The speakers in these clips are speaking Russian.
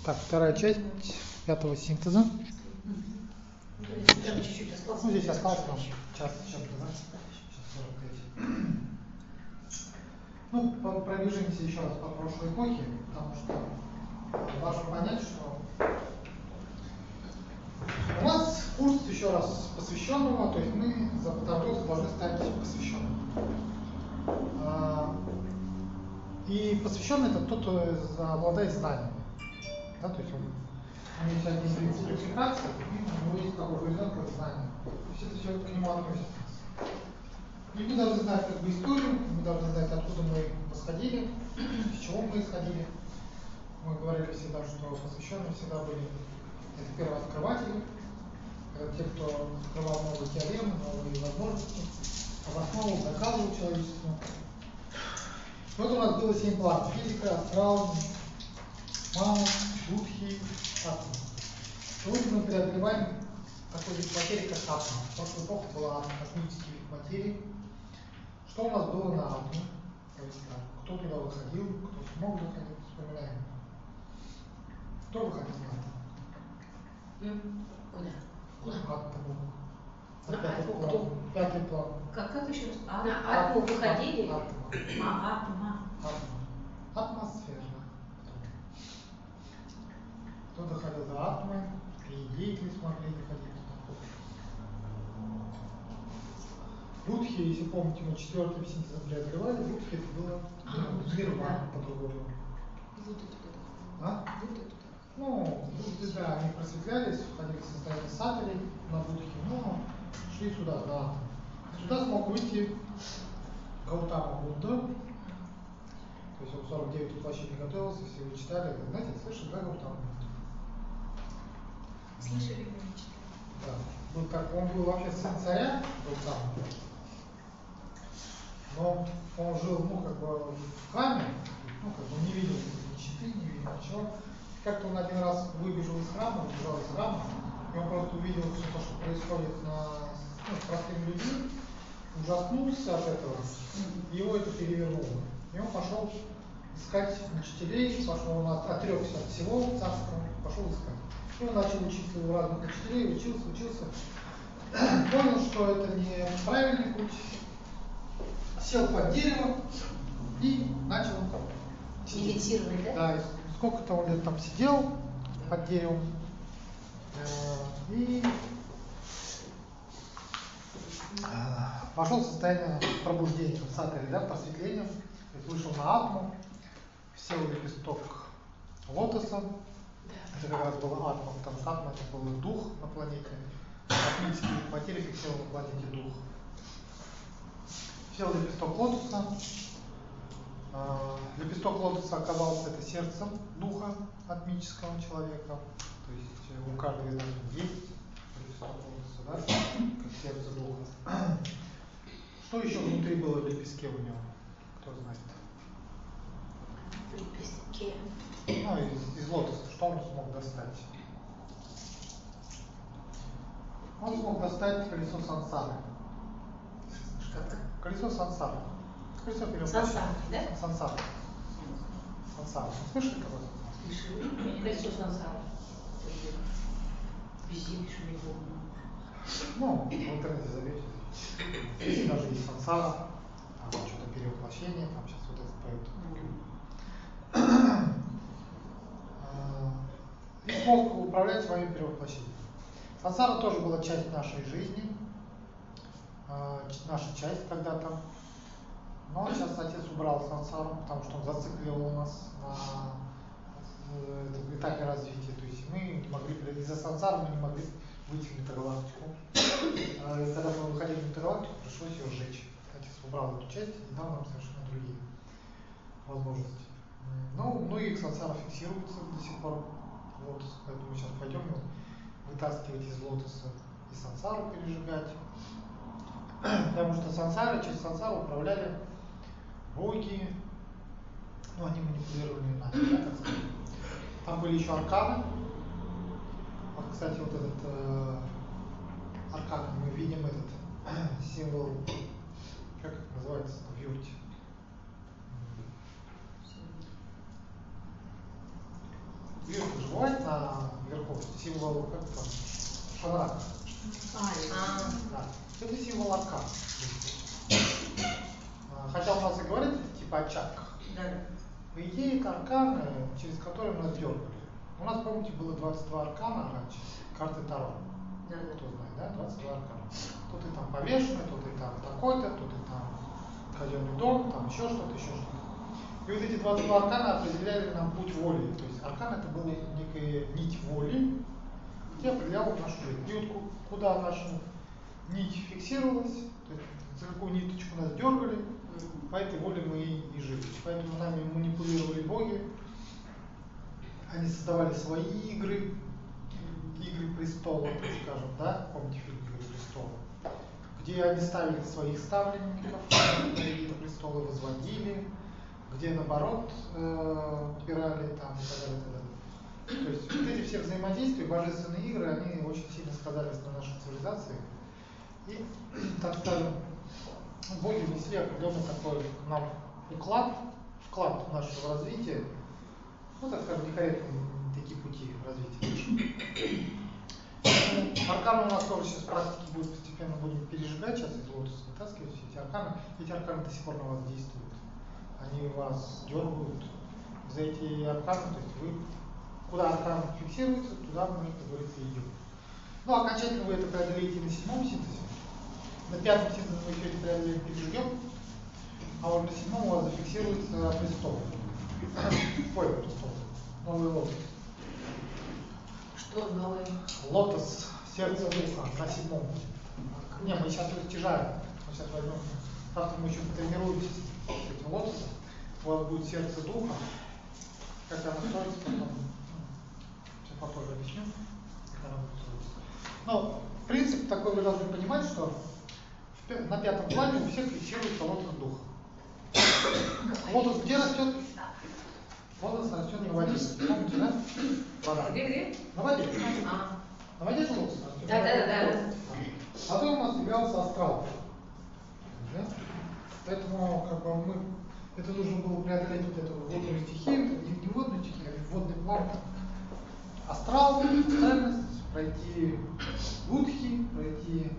Так, вторая часть пятого синтеза. Там чуть-чуть осталось. Ну, здесь осталось нам час, сейчас 45. Ну, пробежимся еще раз по прошлой эпохе, потому что важно понять, что у нас курс еще раз посвященного, то есть мы за полтора года должны стать посвященными. И посвященный это тот, кто обладает знаниями. Да, то есть у него есть один принцип квалификации, и у него есть такой горизонт как знания. То есть это все к нему относится. И мы должны знать как бы историю, мы должны знать, откуда мы восходили, с чего мы исходили. Мы говорили всегда, что посвященные всегда были это первооткрыватели, это те, кто открывал новые теоремы, новые возможности, обосновывал, доказывал человечеству. Вот у нас было 7 планов: физика, астрал, манас, будхи, атом. Сегодня мы преодолеваем такой вид материи, как атом. В прошлой эпохе была космический вид материи. Что у нас было на атоме? То есть, кто туда выходил, кто смог выходить, вспоминаем. Кто выходил на атом? Куда? Атом. Пятый план. Как еще раз? На атом выходили? Атом. Атмосфера. Кто доходил до атома, и деятели смогли доходить туда. Будхи, если помните, мы 4-м синтезом преодолевали, будхи это было нирвана по-другому. Ну, да, они просветлялись, входили в состояние сатори на будхи, но шли сюда, на атом. Сюда смог выйти Гаутама Будда. То есть он 49 воплощений готовился, все вы читали. Знаете, слышали, да, Гаутама Будда? Слышали, мы читали. Да. Он был вообще сын царя Гаутама. Но он жил, как бы в храме, не видел нищеты, не видел ничего. Как-то он один раз убежал из храма, и он просто увидел все то, что происходит с простыми людьми, ужаснулся от этого, и его это перевернуло. И он пошел искать учителей, он отрекся от всего царства, пошел искать. И он начал учиться у разных учителей, учился, понял, что это не правильный путь, сел под дерево и начал медитировать, да? Да, сколько-то он лет там сидел под деревом и вошел в состояние пробуждения, сатори, да, просветления, то есть вышел на атму, сел в лепесток лотоса. Это как раз был атом, потому что атом это был дух на планете, космический материя фиксировал на планете дух. Сел в лепесток лотоса. Лепесток лотоса оказался это сердцем духа атмического человека. То есть у каждого из нас есть лепесток лотоса, да, как сердце духа. Что еще внутри было в лепестке у него? Кто знает? В лепестке. Из лотоса. Что он смог достать? Он смог достать колесо сансары. Колесо сансары. Колесо перевоплощения. Да? Сансара. Слышали такое? Слышали. Колесо сансары. Везде пишу его. В интернете забейте. Здесь даже есть сансара, там что-то перевоплощение, там сейчас вот это поют. И смог управлять своим перевоплощением. Сансара тоже была часть нашей жизни, наша часть когда-то. Но сейчас отец убрал сансару, потому что он зацикливал нас на этапе развития. То есть мы не могли, из-за сансары мы не могли выйти в интергалактику. И когда мы выходили в интергалактику, пришлось ее сжечь. Отец убрал эту часть и дал нам совершенно другие возможности. Но у многих сансара фиксируется до сих пор в лотос, поэтому мы сейчас пойдем вытаскивать из лотоса и сансару пережигать. Потому что через сансару управляли боги, они манипулировали нами, да, так сказать. Там были еще арканы. Вот, кстати, вот этот аркан, мы видим этот символ, как это называется в юрте? Вирус же бывает наверху, символ как там, шанрак. Да. Это символ аркан. Хотя у нас и говорят типа о чакрах. Да. По идее, это арканы, через которые нас дергали. У нас, помните, было 22 аркана раньше, карты Таро. Да. Кто знает, да? 22 аркана. То ты там повешенный, то ты там такой-то, то ты там казенный дом, там еще что-то, еще что-то. И вот эти 22 аркана определяли нам путь воли. То есть аркан это была некая нить воли, где определяла нашу жизнь. И вот куда наша нить фиксировалась, то есть за какую ниточку нас дергали, по этой воле мы и жили. Поэтому нами манипулировали боги, они создавали свои игры, игры престолов, так скажем, да, помните фильм «Игры престолов», где они ставили своих ставленников, какие-то престолы возводили, где наоборот убирали там и так далее, и так далее. То есть вот эти все взаимодействия, божественные игры, они очень сильно сказались на нашей цивилизации. И, так скажем, боги внесли определенный такой нам вклад нашего развития, ну, так скажем, некорректные такие пути развития. Арканы у нас тоже сейчас в практике будет постепенно будем пережигать, сейчас из лотоса вытаскивать все эти арканы. Эти арканы до сих пор на вас действуют. Они вас дергают за эти арканы, то есть вы, куда аркан фиксируется, туда мы, как говорится, идем. Ну, окончательно вы это преодолеете на 7-м синтезе. На 5-м синтезе мы еще это преодолеем, переживем, а вот на 7-м у вас зафиксируется престол. Ой, престол. Новый лотос. Что новое? Лотос, сердце духа, на 7-м. Не, мы сейчас растяжаем. Мы сейчас возьмем. Завтра мы еще потренируемся с этим лотосом. У вас будет сердце духа. Как оно строится, потом. Сейчас попозже объясню, как оно будет строиться. Но принцип такой вы должны понимать, что на 5-м плане у всех фиксируется лотос духа. Лотос где растет? Лотос растет на воде. Помните, да? Вода. Где? На воде. На воде же лотос растет? Да. Потом у нас являлся астрал. Да? Поэтому как бы это нужно было преодолеть вот эту водную стихию, не водную стихию, а водный план. Астрал, астральность, пройти будхи, пройти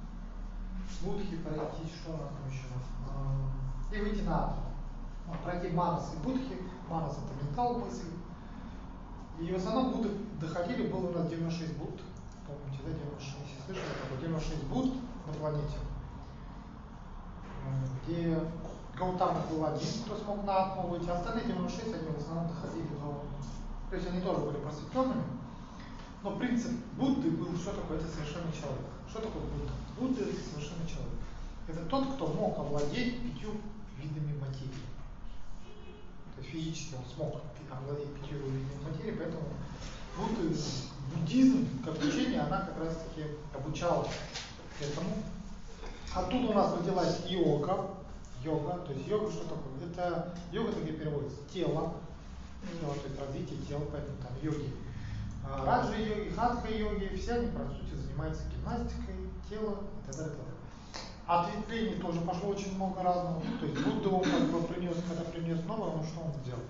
что у нас там еще? И выйти на атом. Пройти манас и будхи. Манас это ментал, мысль. И в основном Будды доходили, было у нас 96 Будд. Помните, да, 96, если слышали, такое 96 Будд на планете. Где Гаутама был один, кто смог на атом выйти, а остальные 96, они в основном доходили до... То есть они тоже были просветленными. Но принцип Будды был, что такое? Это совершенный человек. Что такое Будда? Будда это совершенный человек. Это тот, кто мог овладеть 5 видами материи. То есть физически он смог овладеть 5 видами материи, поэтому буддизм, как учение, она как раз таки обучала этому. Оттуда у нас родилась йога. То есть йога что такое? Это йога, это где переводится тело, то есть развитие тела, поэтому там йоги. Раджа-йоги, хатха-йоги, все они, по сути, занимаются гимнастикой, тела и так далее, и так далее. Ответвлений тоже пошло очень много разного. То есть Будда он как бы когда принес новое, он что он сделал?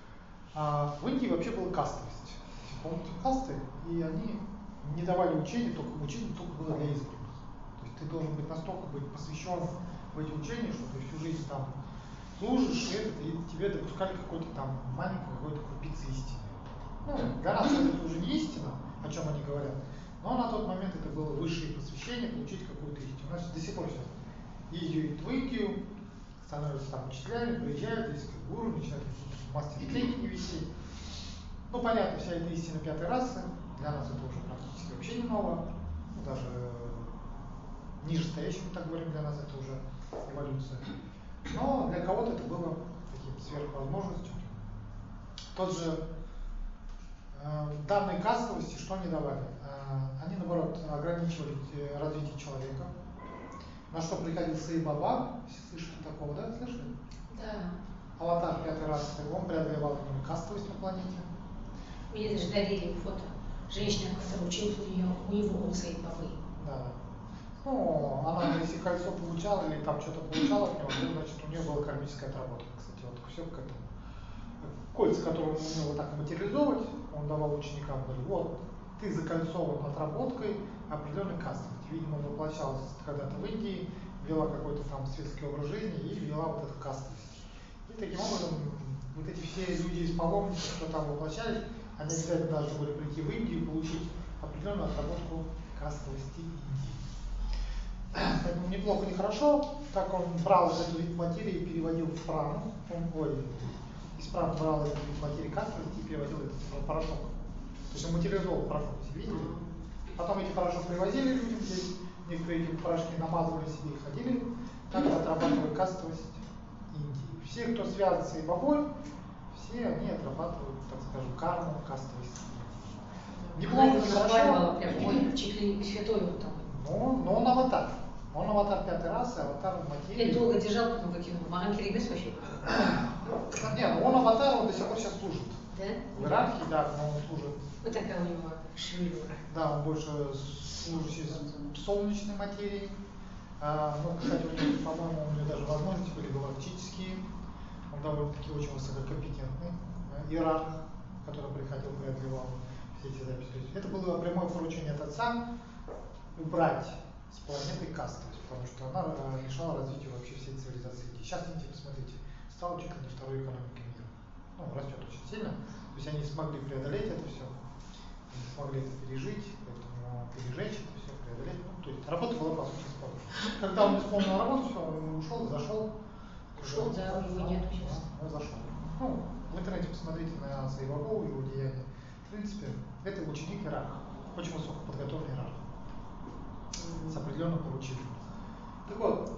В Индии вообще была кастовость. Помните, касты, и они не давали учения только было для избранных. То есть ты должен быть настолько посвящен в эти учения, что ты всю жизнь там служишь, и тебе допускали какой-то там маленькой какой-то крупицы истины. Ну, для нас это уже не истина, о чем они говорят, но на тот момент это было высшее посвящение, получить какую-то истину. У нас до сих пор сейчас ездят в Индию, становятся там учителями, приезжают, здесь как гуру, начинают мастер-клейки вести. Ну, понятно, вся эта истина 5-й расы, для нас это уже практически вообще не ново, ну, даже нижестоящим, так говорим, для нас это уже эволюция. Но для кого-то это было таким сверхвозможностью. Тот же данные кастовости, что они давали? Они, наоборот, ограничивали развитие человека. На что приходил Саи-Баба, все слышали такого, да? Слышали? Да. Аватар 5-й расы, он преодолевал именно кастовость на планете. Мне даже дарили фото. Женщина, которая училась у него, у Саи-Бабы. Да. Ну, она, если кольцо получала или там что-то получала от него, то, значит, у нее была кармическая отработка. Кстати, вот все к этому. Кольца, которые у него так материализовывать, он давал ученикам, говорит, вот, ты закольцован отработкой определенной кастовости. Видимо, воплощалась когда-то в Индии, вела какой-то там светский образ жизни и вела вот эту кастовость. И таким образом, вот эти все люди из паломников, кто там воплощались, они обязательно должны были прийти в Индию и получить определенную отработку кастовости Индии. Поэтому неплохо, не хорошо, так он брал этот вид материи и переводил в прану, из праны брал этот вид материи кастовости и переводил это в порошок. То есть он материализовал порошок, видели? Потом эти порошок привозили людям, здесь некоторые эти порошки намазывали себе и ходили, так отрабатывали кастовость Индии. Все, кто связан с бабой, все они отрабатывают, так скажем, карму кастовости Индии. Неплохо, не хорошо. Прям чуть ли святой он там. Но он аватар. Он аватар пятой расы, аватар материи. Я долго держал, потом выкинул. Маленький ребес вообще. Нет, он аватар, он до сих пор сейчас служит. Да? В иерархии, да, но он служит. Вот такая у него шевелюра. Да, он больше служащий солнечной материи. Ну, кстати, у него, по-моему, у него даже возможности были галактические. Он довольно-таки очень высококомпетентный иерарх, который приходил, преодолевал все эти записи. То есть это было прямое поручение от отца убрать с планеты кастовость, потому что она мешала развитию вообще всей цивилизации. Сейчас, посмотрите, стала чуть ли не второй экономикой мира. Ну, растет очень сильно. То есть они смогли преодолеть это все, они смогли это пережить, поэтому пережечь это все, преодолеть. Ну, то есть работа была по сути исполнена. Когда он исполнил работу, все, он ушел, зашел. Ушел, да, его нету сейчас. Он зашел. Ну, в интернете посмотрите на Сайбабу, его деяния. В принципе, это ученик иерарха, очень высокоподготовленный иерарх с определенным поручением. Так вот,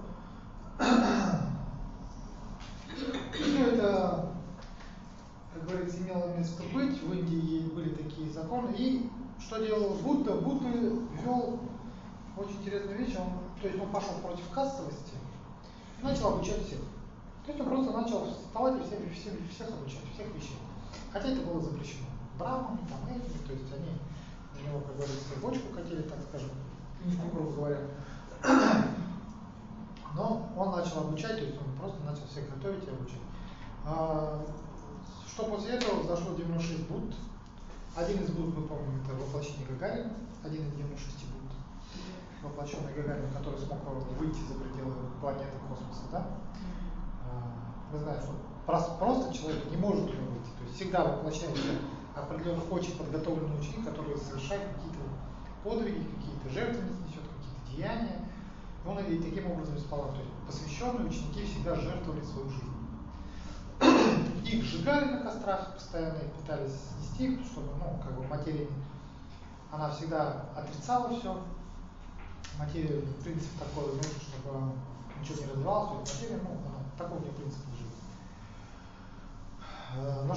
все это, как говорится, имело место быть. В Индии были такие законы. И что делал Будда? Будда ввел очень интересную вещь. То есть он пошел против кастовости и начал обучать всех. То есть он просто начал вставать и всех обучать, всех вещей. Хотя это было запрещено. Браманы, там эти, то есть они на него, как говорится, бочку катили, так скажем, грубо говоря. Но он начал обучать, то есть он просто начал всех готовить и обучать. Что после этого взошло 96 Будд. Один из Будд, мы помним, это воплощение Гагарина, один из 96 Будд, воплощенный Гагарин, который смог выйти за пределы планеты, космоса, да? Мы знаем, что просто человек не может туда выйти, то есть всегда воплощается определенный очень подготовленный ученик, который совершает какие-то подвиги, какие-то жертвы несет, какие-то деяния. И он и таким образом исполнял. То есть посвященные ученики всегда жертвовали свою жизнь. Их сжигали на кострах, постоянно их пытались снести, чтобы, как бы материя, она всегда отрицала все. Материя, принцип такой, нужно, чтобы ничего не развивалось, то есть материя, такой у нее принцип жизни. Но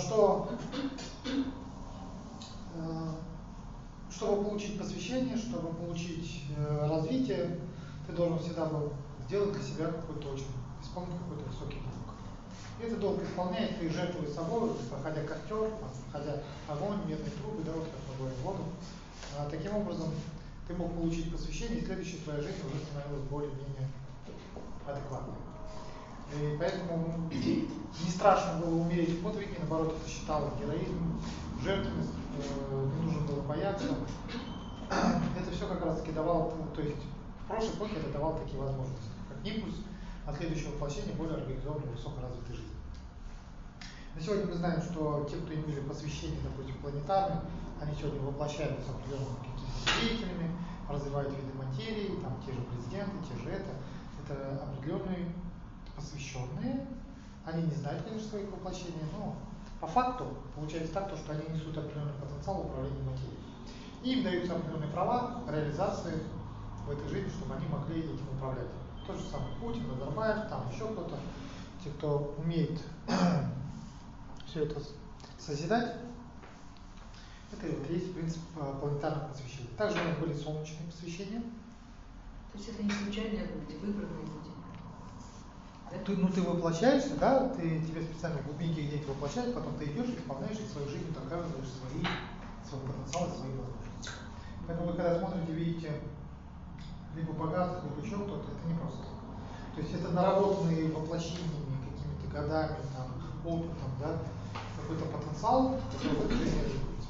чтобы получить посвящение, чтобы получить развитие, ты должен всегда был сделать для себя какой-то исполнить какой-то высокий долг. И этот долг исполняет, ты жертвуешь собой, проходя костер, проходя огонь, медные трубы, да, вот как мы говорим, воду. Таким образом, ты мог получить посвящение, и следующая твоя жизнь уже становилась более-менее адекватной. И поэтому не страшно было умереть в подвиге, наоборот, это считалось героизмом, жертвенность, не нужно было бояться. Это все как раз таки давало, то есть в прошлой эпохе это давало такие возможности, как импульс от следующего воплощения более организованной, высокоразвитой жизни. На сегодня мы знаем, что те, кто имели посвящение, допустим, планетарные, они сегодня воплощаются определенными какими-то деятелями, развивают виды материи, там те же президенты, те же это определенные посвященные, они не знают, конечно, своих воплощений, но по факту получается так, что они несут определенный потенциал управления материей. И им даются определенные права реализации в этой жизни, чтобы они могли этим управлять. Тот же самый Путин, Назарбаев, там еще кто-то, те, кто умеет все это созидать, это вот есть принцип планетарного посвящения. Также у нас были солнечные посвящения. То есть это не случайные люди, выбранные люди? Ты воплощаешься, да, тебе специально в глубинке где-то воплощают, потом ты идешь, исполняешь свою жизнь, доказываешь свой потенциал, свои возможности. Поэтому вы когда смотрите, видите либо богатых, либо еще кто-то, это не просто. То есть это наработанные воплощениями, какими-то годами, там, опытом, да, какой-то потенциал, который в этой жизни реализуется.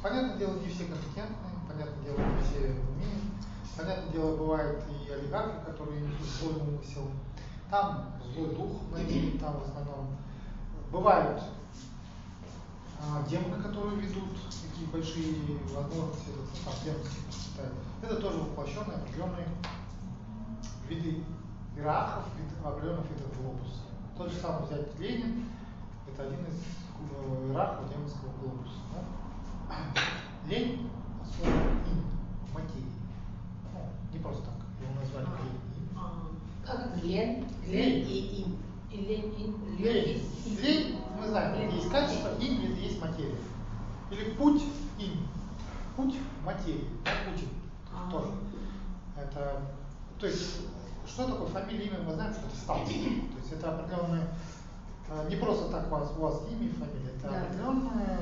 Понятное дело, не все компетентны, понятное дело, не все умеют. Понятное дело, бывают и олигархи, которые несут злой умысел. Там злой дух наедет, там в основном. Бывают демоны, которые ведут такие большие возможности, там демонские процветают. Это тоже воплощенные определенные виды иерархов, определенных видов глобуса. Тот же самый взять Ленин, это один из иерархов демонского глобуса. Да? Лень – слово «ин» – материи. Ну, не просто так, его назвали Ленин. Как лен и ин. И лень, Лень, мы знаем, это есть качество, ин – это есть материя. Или путь ин. Путь материи. Путин тоже. Это, то есть, что такое фамилия, имя, мы знаем, что это статус. То есть это определенное, не просто так у вас имя и фамилия, это определенное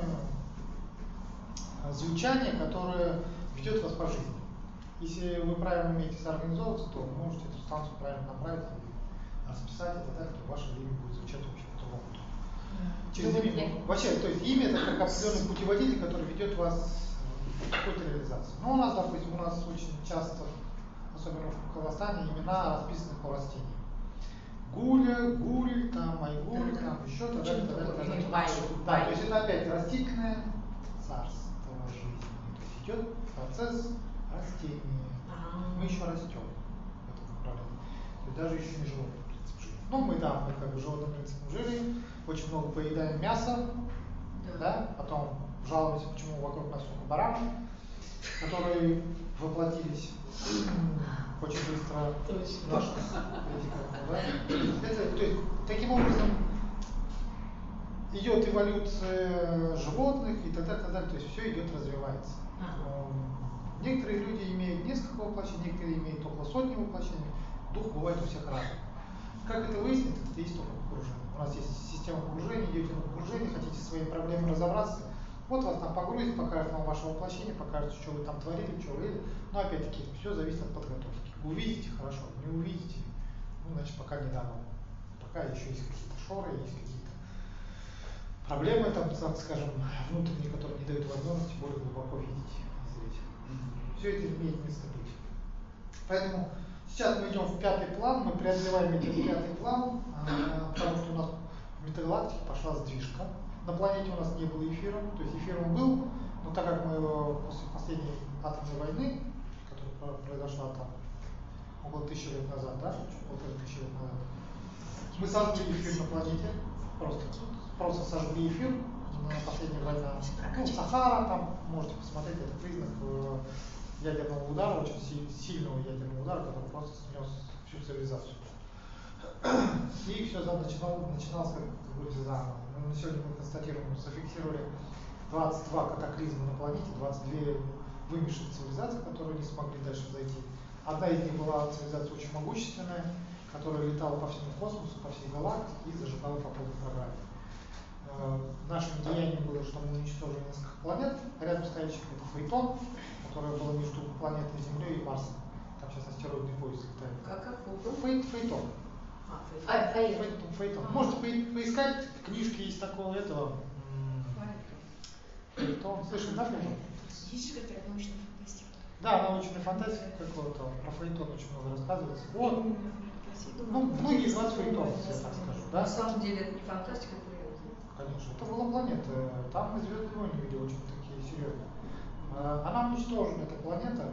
звучание, которое ведет вас по жизни. Если вы правильно умеете соорганизовываться, то вы можете эту станцию правильно направить и расписать это так, что ваше имя будет звучать вообще по-другому. Через имя. Вообще, то есть имя это как определенный путеводитель, который ведет вас в какой-то реализации. Но у нас, допустим, очень часто, особенно в Казахстане, имена расписаны по растениям. Гуля, гуль, там, айгуль, там, еще т.д. Да, то есть это опять растительное царство жизни. То есть идет процесс растения. Мы еще растем в этом направлении. То есть даже еще не животный принцип жизни. Ну, мы как бы животным принципом жили, очень много поедаем мяса, да, потом жалуемся, почему вокруг нас только бараны, которые воплотились очень быстро в нашу да? Это, то есть, таким образом идет эволюция животных и т.д. То есть все идет, развивается. Некоторые люди имеют несколько воплощений, некоторые имеют около сотни воплощений. Дух бывает у всех разный. Как это выяснить? Это есть только погружение. У нас есть система погружения, идете на погружение, хотите своими проблемами разобраться. Вот вас там погрузит, покажет вам ваше воплощение, покажет, что вы там творили, что вы. Но опять-таки, все зависит от подготовки. Увидите – хорошо, не увидите, ну, значит, пока не дано. Пока еще есть какие-то шоры, есть какие-то проблемы, там, так скажем, внутренние, которые не дают возможности более глубоко видеть и зреть. Все это имеет место быть. Поэтому сейчас мы идем в пятый план, мы преодолеваем этот пятый план, потому что у нас в метагалактике пошла сдвижка. На планете у нас не было эфира, то есть эфир он был, но так как мы после последней атомной войны, которая произошла там около 1000 лет назад, да, чуть полторы тысячи лет назад, мы сожгли эфир на планете, просто сожгли эфир на последней войне. Ну, Сахара, там можете посмотреть, это признак ядерного удара, очень сильного ядерного удара, который просто снес всю цивилизацию. И все начиналось как говорится заново. На сегодня мы констатируем, зафиксировали 22 катаклизма на планете, 22 вымерших цивилизаций, которые не смогли дальше зайти. Одна из них была цивилизация очень могущественная, которая летала по всему космосу, по всей галактике и зажигала по полной программе. Нашим деянием было, что мы уничтожили несколько планет, рядом стоящих это Фейтон, которая была между планетой Землей и Марсом. Там сейчас астероидный поезд летает. Как? Фейтон. Фейтон. Можете поискать, книжки есть такого этого. Фейтон. Слышали, да, Фейтон? Есть какая-то научная фантастика? Да, научная фантастика какого-то. Про Фейтон очень много рассказывается. Вот. Ну, многие из вас Фейтон, я так скажу. Да? На самом деле это не фантастика, это реально. Конечно, это была планета. Там мы «Звездные войны» видели очень такие серьезные. Она уничтожена, эта планета.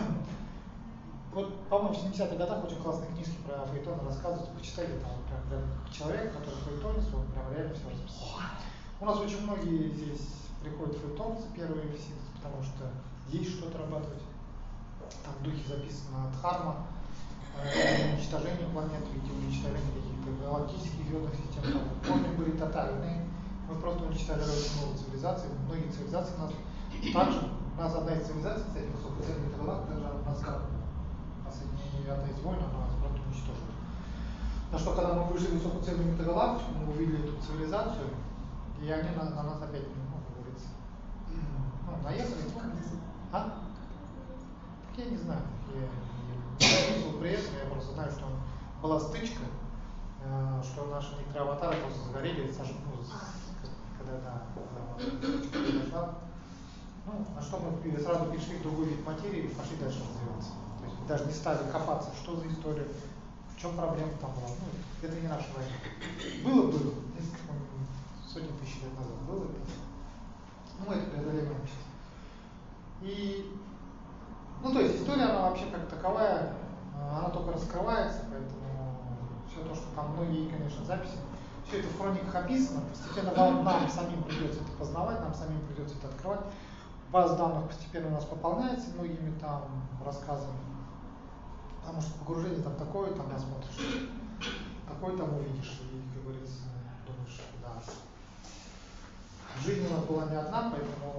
Вот, по-моему, в 70-х годах очень классные книжки про Фейтон рассказывают. Почитайте, там прям человек, который фейтонец, он прям реально все расписал. У нас очень многие здесь приходят фейтонцы первые все, потому что есть что отрабатывать. Там в духе записано Дхарма, уничтожение планет, в виде уничтожения каких-то галактических звездных систем. Войны были тотальные. Мы просто уничтожали очень много цивилизаций. Многие цивилизации у нас также. У нас одна из цивилизаций, кстати, высокоценный метагалактик, даже от нас как последняя одна из войн, она нас просто уничтожила. На что, когда мы вышли в высокоценную метагалактику, мы увидели эту цивилизацию, и они на нас опять, как говорится, наехали. Так я не знаю. Я не описывал при этом, я просто знаю, что была стычка, что наши некоторые аватары просто сгорели, когда стычка произошла. Ну, а что мы сразу перешли к другой вид материи и пошли дальше развиваться. То есть даже не стали копаться, что за история, в чем проблема там была. Ну, это не наша война. Было, несколько сотен тысяч лет назад было это. Ну, мы это преодолеем сейчас. И, ну, то есть история, она вообще как таковая, она только раскрывается, поэтому все то, что там многие, конечно, записи, все это в хрониках описано, постепенно нам самим придется это познавать, нам самим придется это открывать. База данных постепенно у нас пополняется многими там рассказами, потому что погружение там такое, там посмотришь, такое там увидишь, и, как говорится, думаешь, да. Жизнь у нас была не одна, поэтому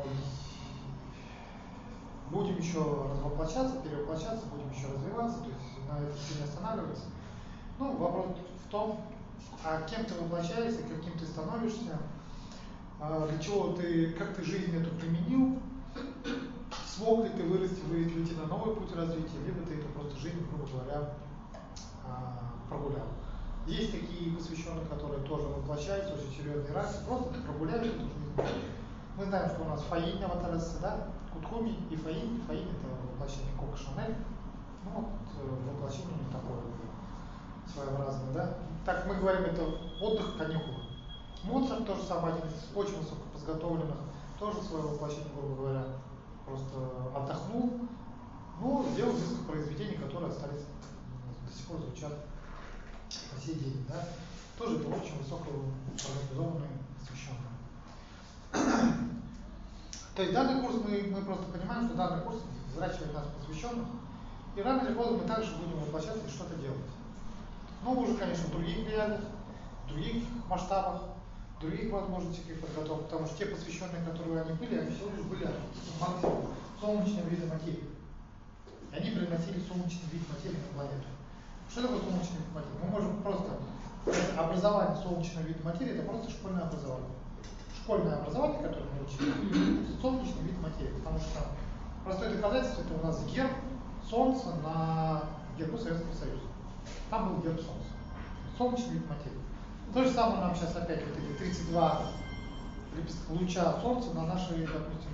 будем еще развоплощаться, перевоплощаться, будем еще развиваться, то есть на этом не останавливаться. Ну, вопрос в том, а кем ты воплощаешься, каким ты становишься, для чего ты, как ты жизнь эту применил, смог ли ты вырасти, выйти на новый путь развития, либо ты эту просто жизнь, грубо говоря, прогулял. Есть такие посвященные, которые тоже воплощаются, очень серьезные расы, просто ты прогуляешь эту жизнь. Мы знаем, что у нас Фаин аватарасы, да? Кутхуми и Фаин. Фаин это воплощение Коко Шанель. Ну вот воплощение не такое своеобразное, да? Так мы говорим, это отдых каникулы. Моцарт тоже самый один из очень высокоподготовленных, тоже свое воплощение, грубо говоря, просто отдохнул, но сделал несколько произведений, которые остались до сих пор звучат по сей день, да? Тоже это очень высокоорганизованные посвященные. То есть данный курс, мы просто понимаем, что данный курс взращивает нас посвященных, и рано или поздно мы также будем воплощаться и что-то делать. Но уже, конечно, в других реалиях, в других масштабах, в других возможностях их подготовки, потому что те посвященные, которые они были, они всего лишь были максимум солнечного вида материи. И они приносили солнечный вид материи на планету. Что такое солнечный вид материи? Мы можем просто образование солнечного вида материи, это просто школьное образование. Школьное образование, которое мы учили, это солнечный вид материи, потому что простое доказательство это у нас герб Солнца на гербу Советского Союза. Там был герб Солнца. Солнечный вид материи. То же самое нам сейчас опять вот эти 32 луча Солнца на нашей, допустим,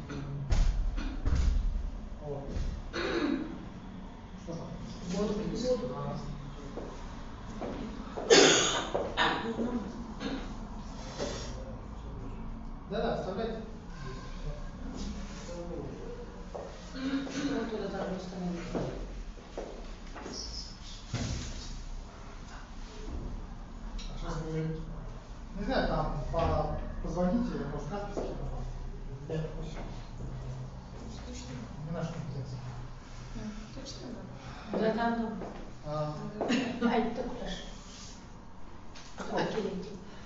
что там? Воду принесут. Да, оставляйте. Вот туда должно становиться. Сейчас мы, не знаю, там позвоните, может, карточки, я не хочу. Не наша компетенция. Точно, Да, там, А, Ай, ты куда ж? Окей.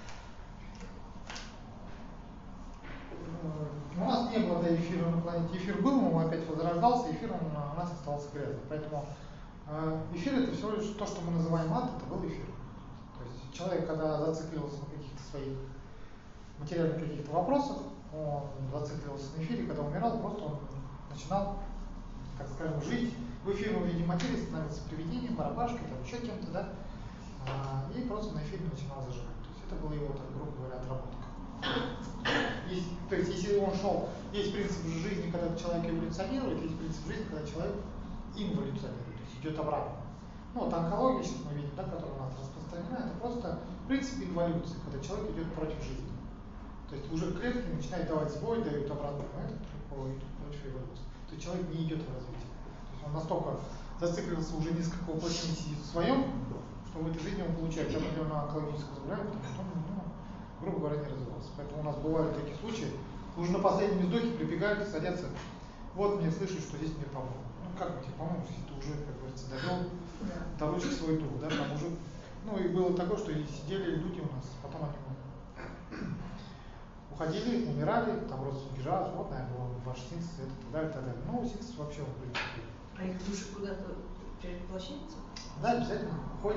У нас не было до эфира на планете. Эфир был, но он опять возрождался, эфир у нас остался грязным. Поэтому эфир это всего лишь то, что мы называем ад, это был эфир. То есть человек, когда зацикливался на каких-то своих материальных каких-то вопросах, он зацикливался на эфире, когда умирал, просто он начинал, так скажем, жить в эфирном виде материи, становился привидением, барабашкой, там еще кем-то, да, и просто на эфире начинал заживать. То есть это была его, так, грубо говоря, отработка. То есть если он шел, есть принцип жизни, когда человек эволюционирует, есть принцип жизни, когда человек инволюционирует, то есть идет обратно. Ну вот онкология, сейчас мы видим, да, которая у нас распространена, это просто принцип инволюции, когда человек идет против жизни. То есть уже клетки начинают давать сбой, дают обратно идут против эволюции. То есть человек не идет в развитие. То есть он настолько зацикливался уже несколько воплощений сидит в своем, что в этой жизни он получает определенное онкологическое заболевание, потому что он, грубо говоря, не развивался. Поэтому у нас бывают такие случаи, уже на последнем вздохе прибегают и садятся. Вот мне слышали, что здесь мне помог. Ну как бы тебе помочь, если ты уже, как говорится, довел до ручки свой дух, да, там уже. Ну и было такое, что и сидели люди у нас, потом они уходили, умирали, там родственники жаловались, вот, наверное, был ваш синтез, это, так далее, так далее. Ну, синтез вообще он, в принципе. А их души куда-то перевоплощаются? Да, обязательно.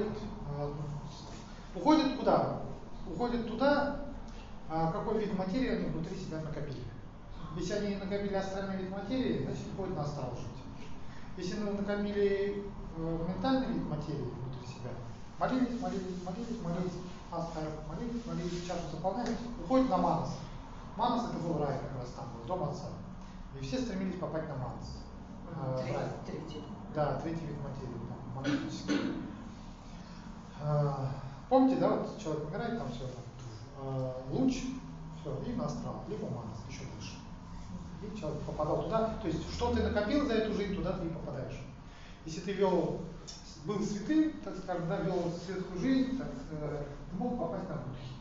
Уходят куда? Уходят туда, какой вид материи они внутри себя накопили. Если они накопили астральный вид материи, значит уходят на астрал жить. Если они накопили ментальный вид материи внутри себя, молились, молились, чашу заполняют, уходят на манас. Манас это был рай как раз там, дом отца. И все стремились попасть на Марс. Третий. Да, третий вид материи, да, монахический. Помните, да, вот человек умирает, там все, луч, все, и на астрал, либо Марс, еще выше. И человек попадал туда, то есть что ты накопил за эту жизнь, туда ты и попадаешь. Если ты был святым, так скажем, да, вел светскую жизнь, так, ты мог попасть на Будхи.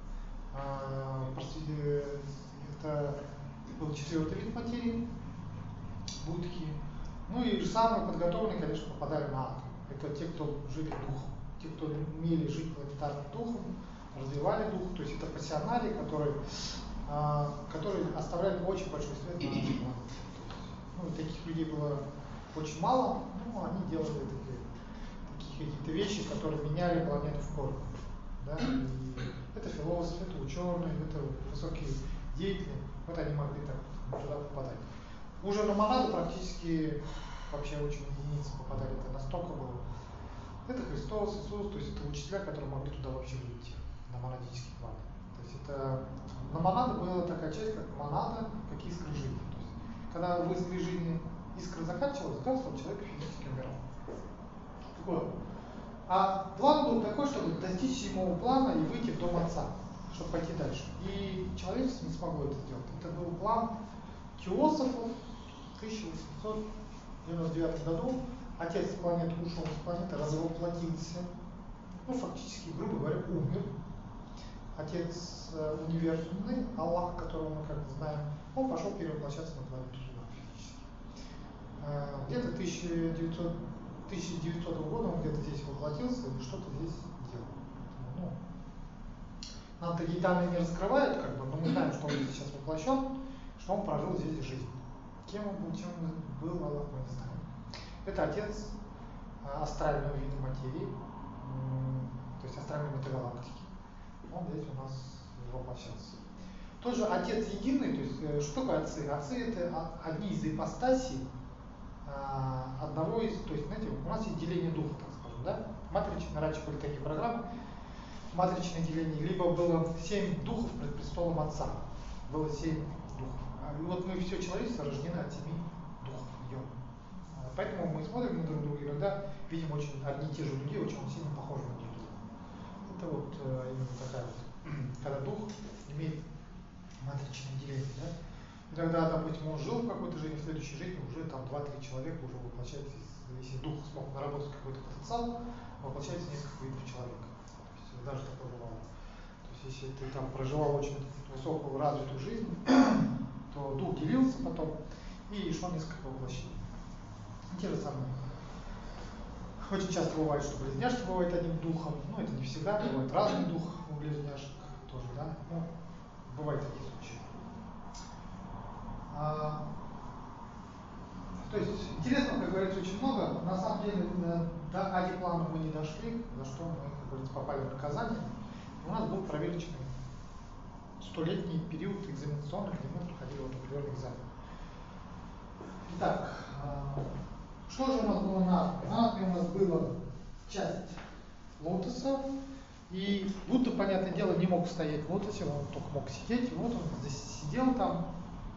Это был четвертый вид материи, Будхи. Ну и самые подготовленные, конечно, попадали на ад. Это те, кто жили духом. Те, кто умели жить планетарным духом, развивали дух, то есть это пассионарии, которые оставляют очень большой след на нашей планете. Ну, таких людей было очень мало, но они делали такие какие-то вещи, которые меняли планету в корне. Да? И это философы, это ученые, это высокие деятели, вот они могли так туда попадать. Уже на монаду практически вообще очень единицы попадали, это настолько было. Это Христос, Иисус, то есть это учителя, которые могли туда вообще выйти, на монадический план. То есть это на монаду была такая часть, как монада, как искра жизни. То есть, когда в искре жизни искра заканчивалась, человек физически умирал. Вот. А план был такой, чтобы достичь седьмого плана и выйти в дом Отца, чтобы пойти дальше. И человечество не смогло это сделать. Это был план теософов в 1899 году. Отец планеты ушел с планеты, развоплотился, ну фактически, грубо говоря, умер. Отец универсальный, Аллах, которого мы как бы знаем, он пошел перевоплощаться на планету Луна физически. Где-то 1900 года он где-то здесь воплотился и что-то здесь делал. Ну, нам такие данные не раскрывают, как бы, но мы знаем, что он здесь сейчас воплощен, что он прожил здесь жизнь. Кем он был, чем он был, Аллах, мы не знаем. Это отец астрального вида материи, то есть астральной метагалактики. Он здесь у нас воплощался. Тоже отец единый, то есть что такое отцы? Отцы это одни из ипостасей одного из, то есть, знаете, у нас есть деление духа, так скажем, да? Матричные, раньше были такие программы, матричное деление, либо было 7 духов пред престолом Отца, было 7 духов. И вот мы все человечество рождены от 7 духов, идем. Поэтому мы смотрим на друг друга, иногда видим очень одни и те же людей, очень сильно похожи на друг друга. Это вот именно такая вот, когда дух имеет матричное деление, да? И тогда, допустим, он жил в какой-то жизни, в следующей жизни уже там 2-3 человека уже воплощается, если дух смог наработать какой-то потенциал, воплощается несколько видов человека. То есть даже такое бывало. То есть если ты там проживал очень высокую развитую жизнь, то дух делился потом и шло несколько воплощений. Те же самые. Очень часто бывает, что близняшки бывают одним духом, но это не всегда, бывает разный дух у близняшек тоже, да, ну, бывают такие случаи. То есть интересно, как говорится, очень много. На самом деле до Ади-плана мы не дошли, за что мы, как говорится, попали в наказание. У нас был проверочный 100-летний период экзаменационный, где мы проходили вот определенный экзамен. Итак, что же у нас было на Атме? На Атме у нас была часть лотоса, и Будда, понятное дело, не мог стоять в лотосе, он только мог сидеть, и вот он здесь сидел там,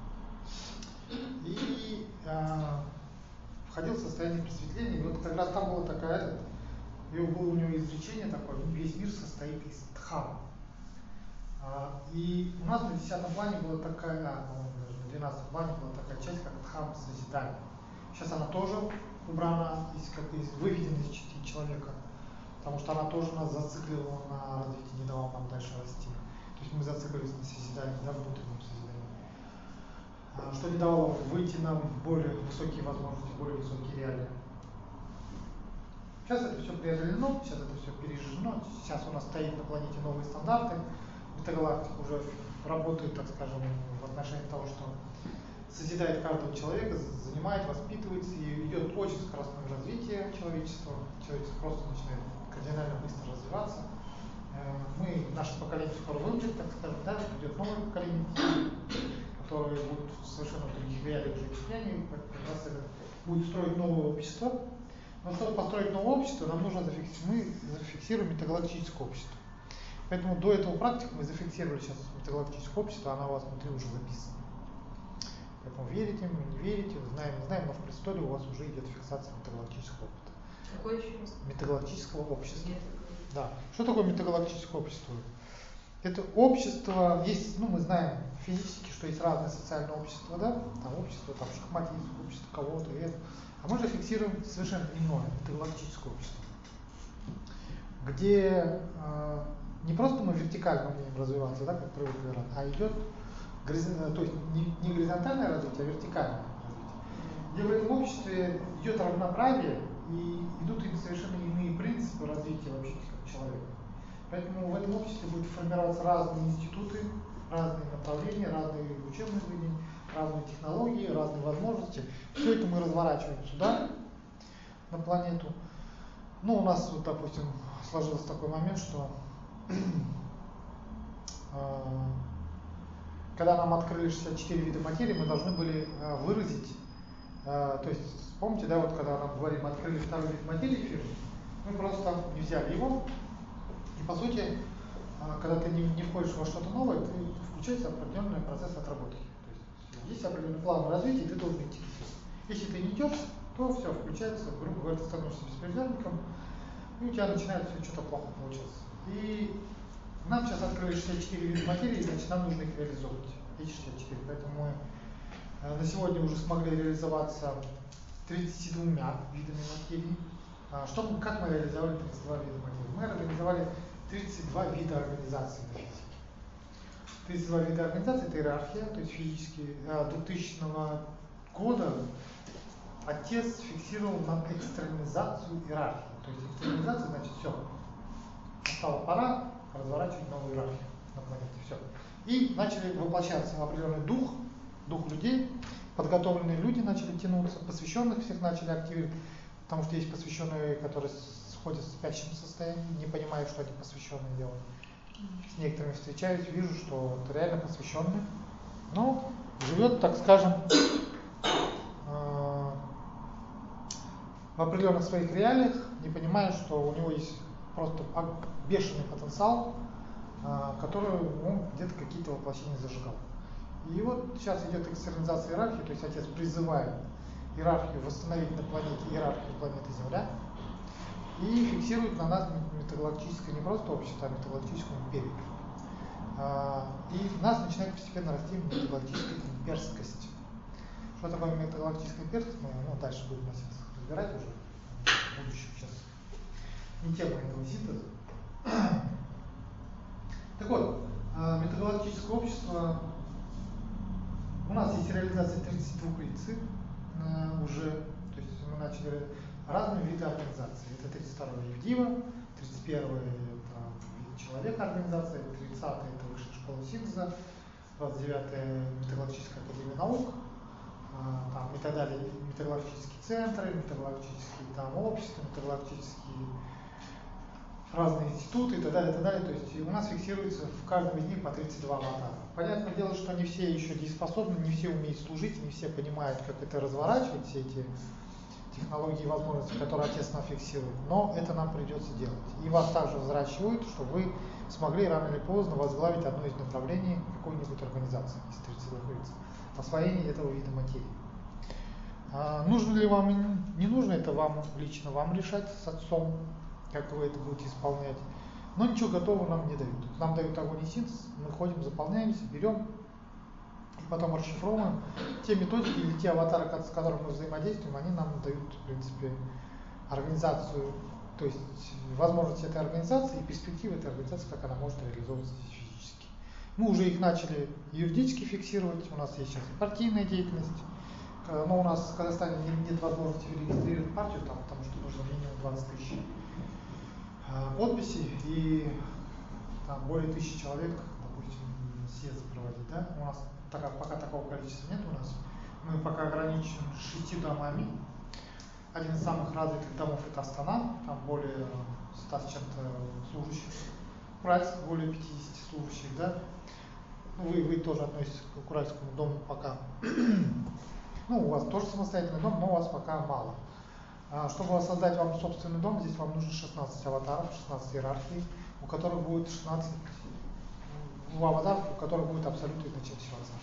и входил в состояние просветления, и вот как раз там была такая, у него изречение такое, весь мир состоит из дхам. И у нас на 10-м плане была такая, по-моему, даже на 12-м плане была такая часть, как дхам созидания. Сейчас она тоже убрана, выведена из частей человека, потому что она тоже нас зациклила на развитии, не давала нам дальше расти. То есть мы зациклились на созидании, да, внутреннем созидании. Что не давало выйти нам в более высокие возможности, более высокие реалии. Сейчас это все преодолено, сейчас это все пережжено, сейчас у нас стоит на планете новые стандарты. Метагалактика уже работает, так скажем, в отношении того, что созидает каждого человека, занимает, воспитывается, и идет очень скоростное развитие человечества. Человечество просто начинает кардинально быстро развиваться. Наше поколение скоро вымрет, так скажем, да, идет новое поколение, которые будут совершенно в других реалиях жить. И как раз это будет строить новое общество. Но чтобы построить новое общество, нам нужно зафиксируем метагалактическое общество. Поэтому до этого практики мы зафиксировали сейчас метагалактическое общество, она у вас внутри уже записана. Поэтому верите мы, не верите, знаем, не знаем, но в престоле у вас уже идет фиксация метагалактического опыта. Какое еще раз? Метагалактического общества. Нет. Да. Что такое метагалактическое общество? Это общество, есть, ну мы знаем физически, что есть разные социальные общества, да, там общество, там шахматист, общество кого-то, и это. А мы же фиксируем совершенно иное, метагалактическое общество, где не просто мы вертикально умеем развиваться, да, как привыкли раньше, а идет, то есть не горизонтальное развитие, а вертикальное развитие. Где в этом обществе идет равноправие и идут им совершенно иные принципы развития вообще как человека. Поэтому в этом обществе будут формироваться разные институты, разные направления, разные учебные заведения, разные технологии, разные возможности. Все это мы разворачиваем сюда, на планету. Ну, у нас, вот, допустим, сложился такой момент, что когда нам открыли 64 вида материи, мы должны были выразить, то есть, помните, да, вот когда нам говорим, открыли второй вид материи эфирный, мы просто не взяли его, и по сути, когда ты не входишь во что-то новое, ты включается определенный процесс отработки. То есть есть определенный план развития, и ты должен идти. Если ты не идешь, то все, включается, грубо говоря, ты становишься беспредельником, и у тебя начинает все что-то плохо получаться. И нам сейчас открыли 64 вида материи, значит, нам нужно их реализовывать. Эти 64. Поэтому мы на сегодня уже смогли реализоваться 32 видами материи. Как мы реализовали 32 вида материи? Мы организовали 32 вида организации на физике. 32 вида организации – это иерархия, то есть физически 2000 года отец фиксировал нам экстернализацию иерархии. То есть экстернализация значит все. Настала пора разворачивать новую иерархию на планете. Все. И начали воплощаться определенный дух людей, подготовленные люди начали тянуться, посвященных всех начали активировать, потому что есть посвященные, которые сходят в спящем состоянии, не понимают, что они посвященные делают. С некоторыми встречаюсь, вижу, что это реально посвященный, но живет, так скажем, в определенных своих реалиях, не понимая, что у него есть просто бешеный потенциал, который он где-то какие-то воплощения зажигал. И вот сейчас идет экстернализация иерархии, то есть отец призывает иерархию восстановить на планете иерархию планеты Земля и фиксирует на нас метагалактическое не просто общество, а метагалактическую империю. И в нас начинает постепенно расти метагалактическая имперскость. Что такое метагалактическая имперскость, мы дальше будем разбирать уже в будущем. Сейчас не тема этого синтеза. Так вот, метагалактическое общество, у нас есть реализация 32 лиц уже, то есть мы начали разные виды организации. Это 32-й Евдива, 31-й это вид человека организация, 30-й это высшая школа синтеза, 29-я метагалактическая академия наук, там и так далее, метагалактические центры, метагалактические там общества, метагалактические разные институты и так далее, и так далее. То есть у нас фиксируется в каждом из них по 32 аватара. Понятное дело, что не все еще дееспособны, не все умеют служить, не все понимают, как это разворачивать, все эти технологии и возможности, которые отец нам фиксирует. Но это нам придется делать. И вас также взращивают, чтобы вы смогли рано или поздно возглавить одно из направлений какой-нибудь организации из 32 лиц. Освоение этого вида материи. Нужно ли вам, не нужно, это вам лично вам решать с отцом, как вы это будете исполнять. Но ничего готового нам не дают. Нам дают огонь и синтез, мы ходим, заполняемся, берем и потом расшифровываем. Те методики или те аватары, с которыми мы взаимодействуем, они нам дают, в принципе, организацию, то есть возможность этой организации и перспективы этой организации, как она может реализовываться физически. Мы уже их начали юридически фиксировать, у нас есть сейчас и партийная деятельность, но у нас в Казахстане нет возможности регистрировать партию, там, потому что нужно минимум 20 тысяч подписей и там более 1000 человек, допустим, съезд проводить. Да? У нас пока такого количества нет у нас. Мы пока ограничены 6 домами. Один из самых развитых домов это Астана, там более 100 с чем-то служащих. Уральск более 50 служащих, да. Вы тоже относитесь к Уральскому дому пока. У вас тоже самостоятельный дом, но у вас пока мало. Чтобы создать вам собственный дом, здесь вам нужно 16 аватаров, 16 иерархий, у которых будет 16 аватаров, у которых будет абсолютно изначально все аватар.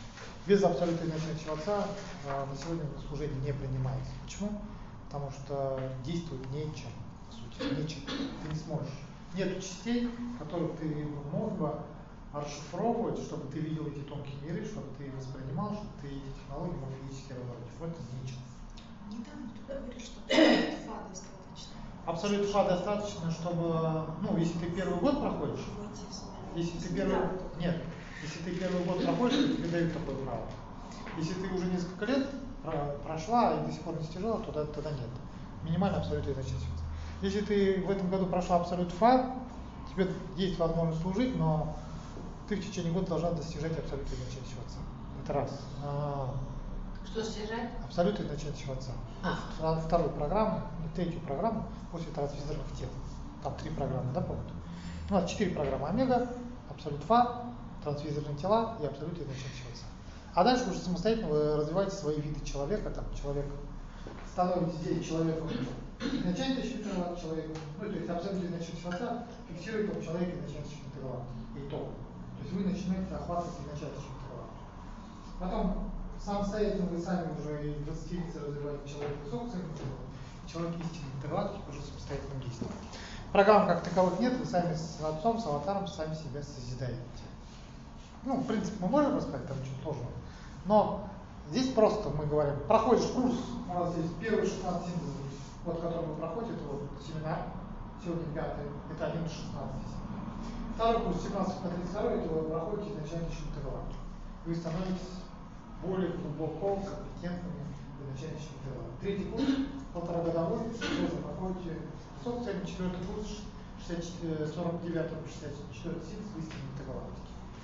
Без абсолютно начального отца на сегодня служение не принимается. Почему? Потому что действовать нечем, по сути, нечем. Ты не сможешь. Нет частей, которых ты мог бы расшифровывать, чтобы ты видел эти тонкие миры, чтобы ты воспринимал, чтобы ты эти технологии мог физически разработать. Вот это нечем. Недавно кто-то говорит, что абсолют фа достаточно. Абсолют фа достаточно, чтобы, ну, если ты первый год проходишь, Войти в себя. если ты первый, нет, если ты первый год проходишь, то тебе дают такое право. Если ты уже несколько лет прошла и до сих пор не достижала, то тогда нет. Минимально абсолют изначальный. Если ты в этом году прошла абсолют фа, тебе есть возможность служить, но ты в течение года должна достижать абсолют изначального отца. Это раз. Что снижать? Абсолют изначального отца. Вторую программу, и третью программу после трансвизорных тел. Там 3 программы, да, по-моему? У нас 4 программы омега, абсолют фа, трансвизорные тела и абсолют изначального отца. А дальше уже самостоятельно вы развиваете свои виды человека, там, человек становитесь здесь человеком изначального человека, ну, то есть абсолютно изначального отца фиксирует там человека изначального галактики. Итог. То есть вы начинаете охватывать изначального галактики. Потом самостоятельно вы сами уже и 20 лиц развиваете человека высокого человек истинной галактики уже самостоятельным действием. Программ как таковых нет, вы сами с отцом, с аватаром сами себя созидаете. Ну, в принципе, мы можем рассказать, там ничего сложного. Но здесь просто мы говорим, проходишь курс, у нас здесь первые 16 синтезов, вот который вы проходите, это вот семинар, сегодня 5-й, это 11-16. Второй курс 17 по 32, это вы проходите изначально галактики. Вы становитесь более глубоко компетентными в изначально галактики. Третий курс, 1,5-годовой, тоже проходите, собственно, 4-й курс, 49-й по 64-й синтез в истинной галактики.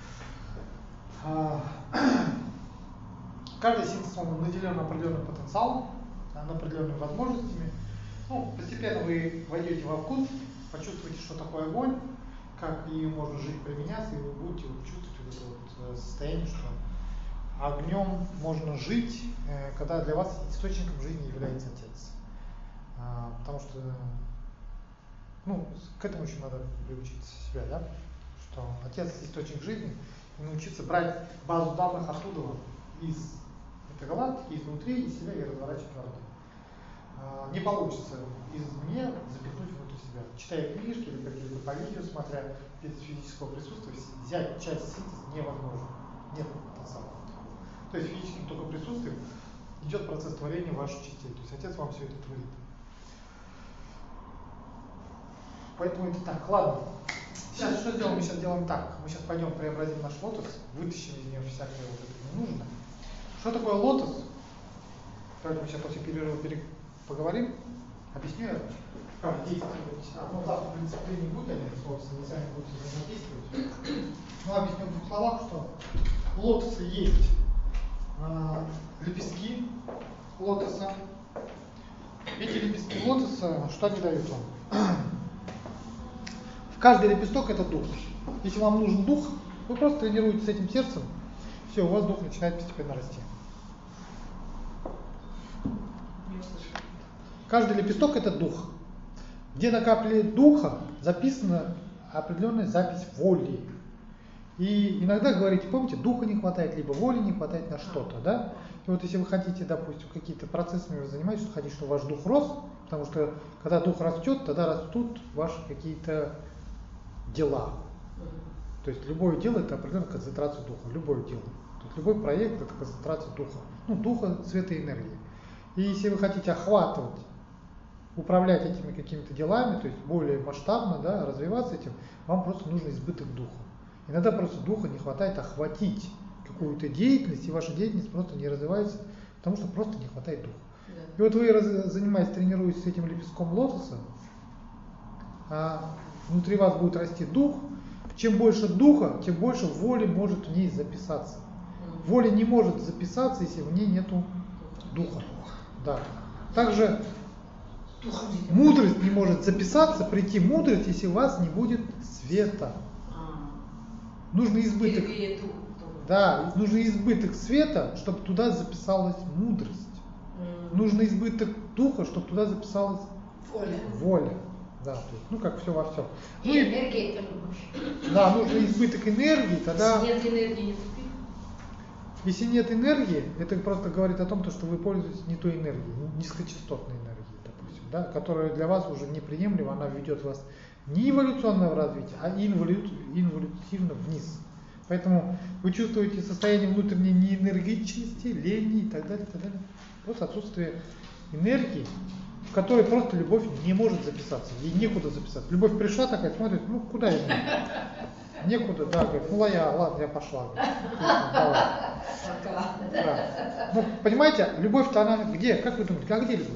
Каждый синтез он наделен определенным потенциалом, определенными возможностями. Ну, постепенно вы войдете во вкус, почувствуете, что такое огонь, как и можно жить, применяться, и вы будете вот чувствовать вот это состояние, что огнем можно жить, когда для вас источником жизни является Отец. Потому что, ну, к этому еще надо приучить себя, да? Что Отец источник жизни, и научиться брать базу данных оттуда, из этой галактики, изнутри, из себя и разворачивать народу. Не получится извне запихнуть внутрь себя. Читая книжки или какие-то по видео, смотря без физического присутствия, взять часть синтеза невозможно. Нет потенциала. То есть физическим только присутствием идет процесс творения ваших частей. То есть Отец вам все это творит. Поэтому это так. Ладно. Сейчас что сделаем? Мы сейчас делаем так. Мы сейчас пойдем преобразим наш лотос, вытащим из него всякое вот это ненужное. Что такое лотос? Давайте мы сейчас после перерыва поговорим. Объясню я, как действовать. Ну, завтра, в принципе, не будет, они, собственно, сами будут взаимодействовать. Но объясню в двух словах, что у лотоса есть лепестки лотоса. Эти лепестки лотоса, что они дают вам? Каждый лепесток это дух. Если вам нужен дух, вы просто тренируетесь с этим сердцем, все, у вас дух начинает постепенно расти. Каждый лепесток это дух. Где на капле духа записана определенная запись воли. И иногда говорите, помните, духа не хватает, либо воли не хватает на что-то, да? И вот если вы хотите, допустим, какие-то процессами вы занимаетесь, что хотите, чтобы ваш дух рос, потому что когда дух растет, тогда растут ваши какие-то дела. То есть любое дело это определенная концентрация духа, любое дело. То есть любой проект это концентрация духа. Ну, духа, света и энергии. И если вы хотите охватывать, управлять этими какими-то делами, то есть более масштабно, да, развиваться этим, вам просто нужен избыток духа. Иногда просто духа не хватает охватить какую-то деятельность, и ваша деятельность просто не развивается, потому что просто не хватает духа. Да. И вот вы занимаетесь, тренируетесь с этим лепестком лотоса, а внутри вас будет расти дух. Чем больше духа, тем больше воли может в ней записаться. Воля не может записаться, если в ней нету духа. Да. Также мудрость не может записаться, прийти мудрость, если у вас не будет света. Нужно избыток. Да, нужно избыток света, чтобы туда записалась мудрость. Нужно избыток духа, чтобы туда записалась воля. Да, то есть, ну как все во всем. И ну, энергия это любовь. Да, нужно избыток энергии, тогда. Нет энергии, нет любви. Если нет энергии, это просто говорит о том, что вы пользуетесь не той энергией, низкочастотной энергией, допустим, да, которая для вас уже неприемлема, она ведет вас не эволюционного развития, а инволютивно вниз. Поэтому вы чувствуете состояние внутренней неэнергичности, лени и так далее, и так далее. Просто отсутствие энергии, в которой просто любовь не может записаться, ей некуда записаться. Любовь пришла такая, смотрит, ну куда я? Некуда, да, говорит, ну ладно, я пошла. Пока. Да. Ну, понимаете, любовь-то она где? Как вы думаете, а где любовь?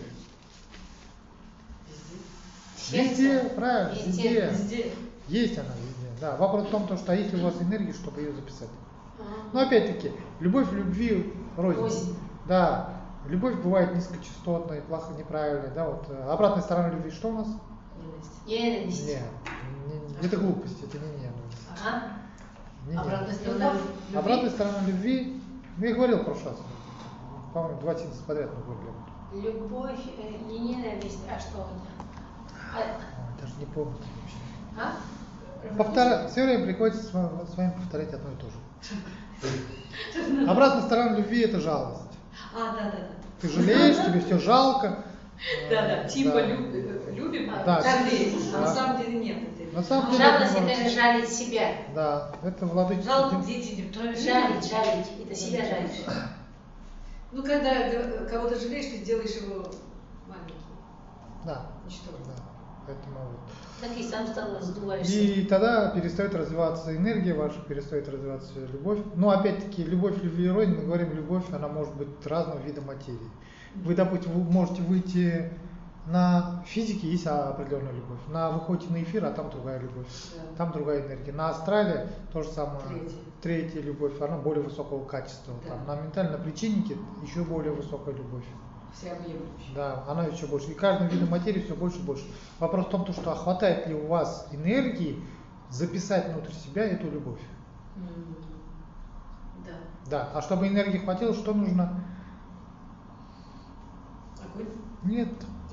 Везде, правильно, везде. Везде. Есть она везде, да. Вопрос в том, что а если у вас энергия, чтобы ее записать. Но опять-таки, любовь в любви рознь. Рознь. Да, любовь бывает низкочастотной, плохо, неправильной, да, вот обратная сторона любви что у нас? Ненависть. Нет, это глупость, это не ненависть. Ага. Не Обратная ненависть. сторона любви. Обратная сторона любви, ну я говорил в прошлый раз, по-моему, 2 сеанса подряд мы говорили. Любовь, не ненависть, а что это? Ой, даже не помню вообще. А? Все время приходится с вами повторять одно и то же. Обратная сторона любви это жалость. Да. Ты жалеешь, тебе все жалко. Да. Типа Да. любим, Да. жалеем, а на Да. самом деле нет. На самом деле Жалость это это же жалить себя. Да, это владычество. Жалко дети не Жалить, это себя жалишь. Ну, когда кого-то жалеешь, ты делаешь его маленьким. Да. Ничтожным. Да. Поэтому вот. Так и сам стал раздуваешься. И тогда перестает развиваться энергия ваша, перестает развиваться любовь. Но опять-таки, любовь, любви и рознь, мы говорим, любовь, она может быть разного вида материи. Вы, допустим, вы можете выйти на физике, есть определенная любовь. Выходите на эфир, а там другая любовь. Да. Там другая энергия. На астрале то же самое. Третья. Любовь, она более высокого качества. Да. Там, на ментальном причиннике еще более высокая любовь. Всеобъемлющая. Да, она еще больше. И каждым видом материи все больше и больше. Вопрос в том, что хватает ли у вас энергии записать внутрь себя эту любовь. Да. Да. А чтобы энергии хватило, что нужно? Огонь? Нет.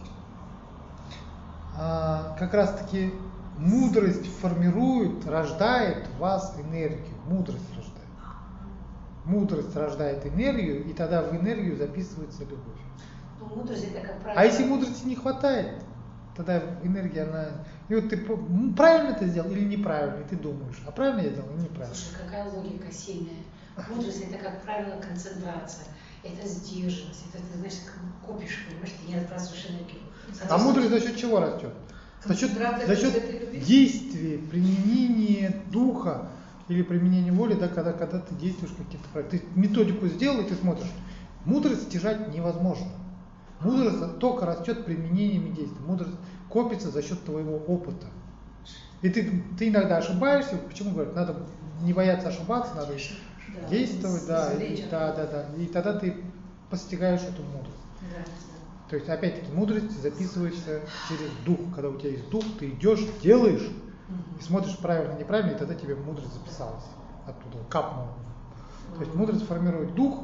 Как раз таки мудрость формирует, рождает в вас энергию. Мудрость рождает. Мудрость рождает энергию, и тогда в энергию записывается любовь. Ну, мудрость это как правило. А если мудрости не хватает, тогда энергия, она... И вот ты правильно это сделал или неправильно, и ты думаешь, а правильно я сделал или неправильно. Слушай, какая логика сильная. Мудрость это, как правило, концентрация. Это сдержанность. Это ты, знаешь, как копишь, понимаешь, ты не отбрасываешь энергию. А мудрость за счет чего растет? За счет действия, применения духа или применения воли, да, когда ты действуешь каким-то проектом. Ты методику сделал, и ты смотришь. Мудрость стяжать невозможно. Мудрость только растет применением и действием. Мудрость копится за счет твоего опыта. И ты иногда ошибаешься. Почему говорят, надо не бояться ошибаться, надо действовать, да. И тогда ты постигаешь эту мудрость. Да. То есть, опять-таки, мудрость записывается через дух. Когда у тебя есть дух, ты идешь, делаешь, и смотришь правильно, неправильно, и тогда тебе мудрость записалась оттуда, капнула. То есть мудрость формирует дух,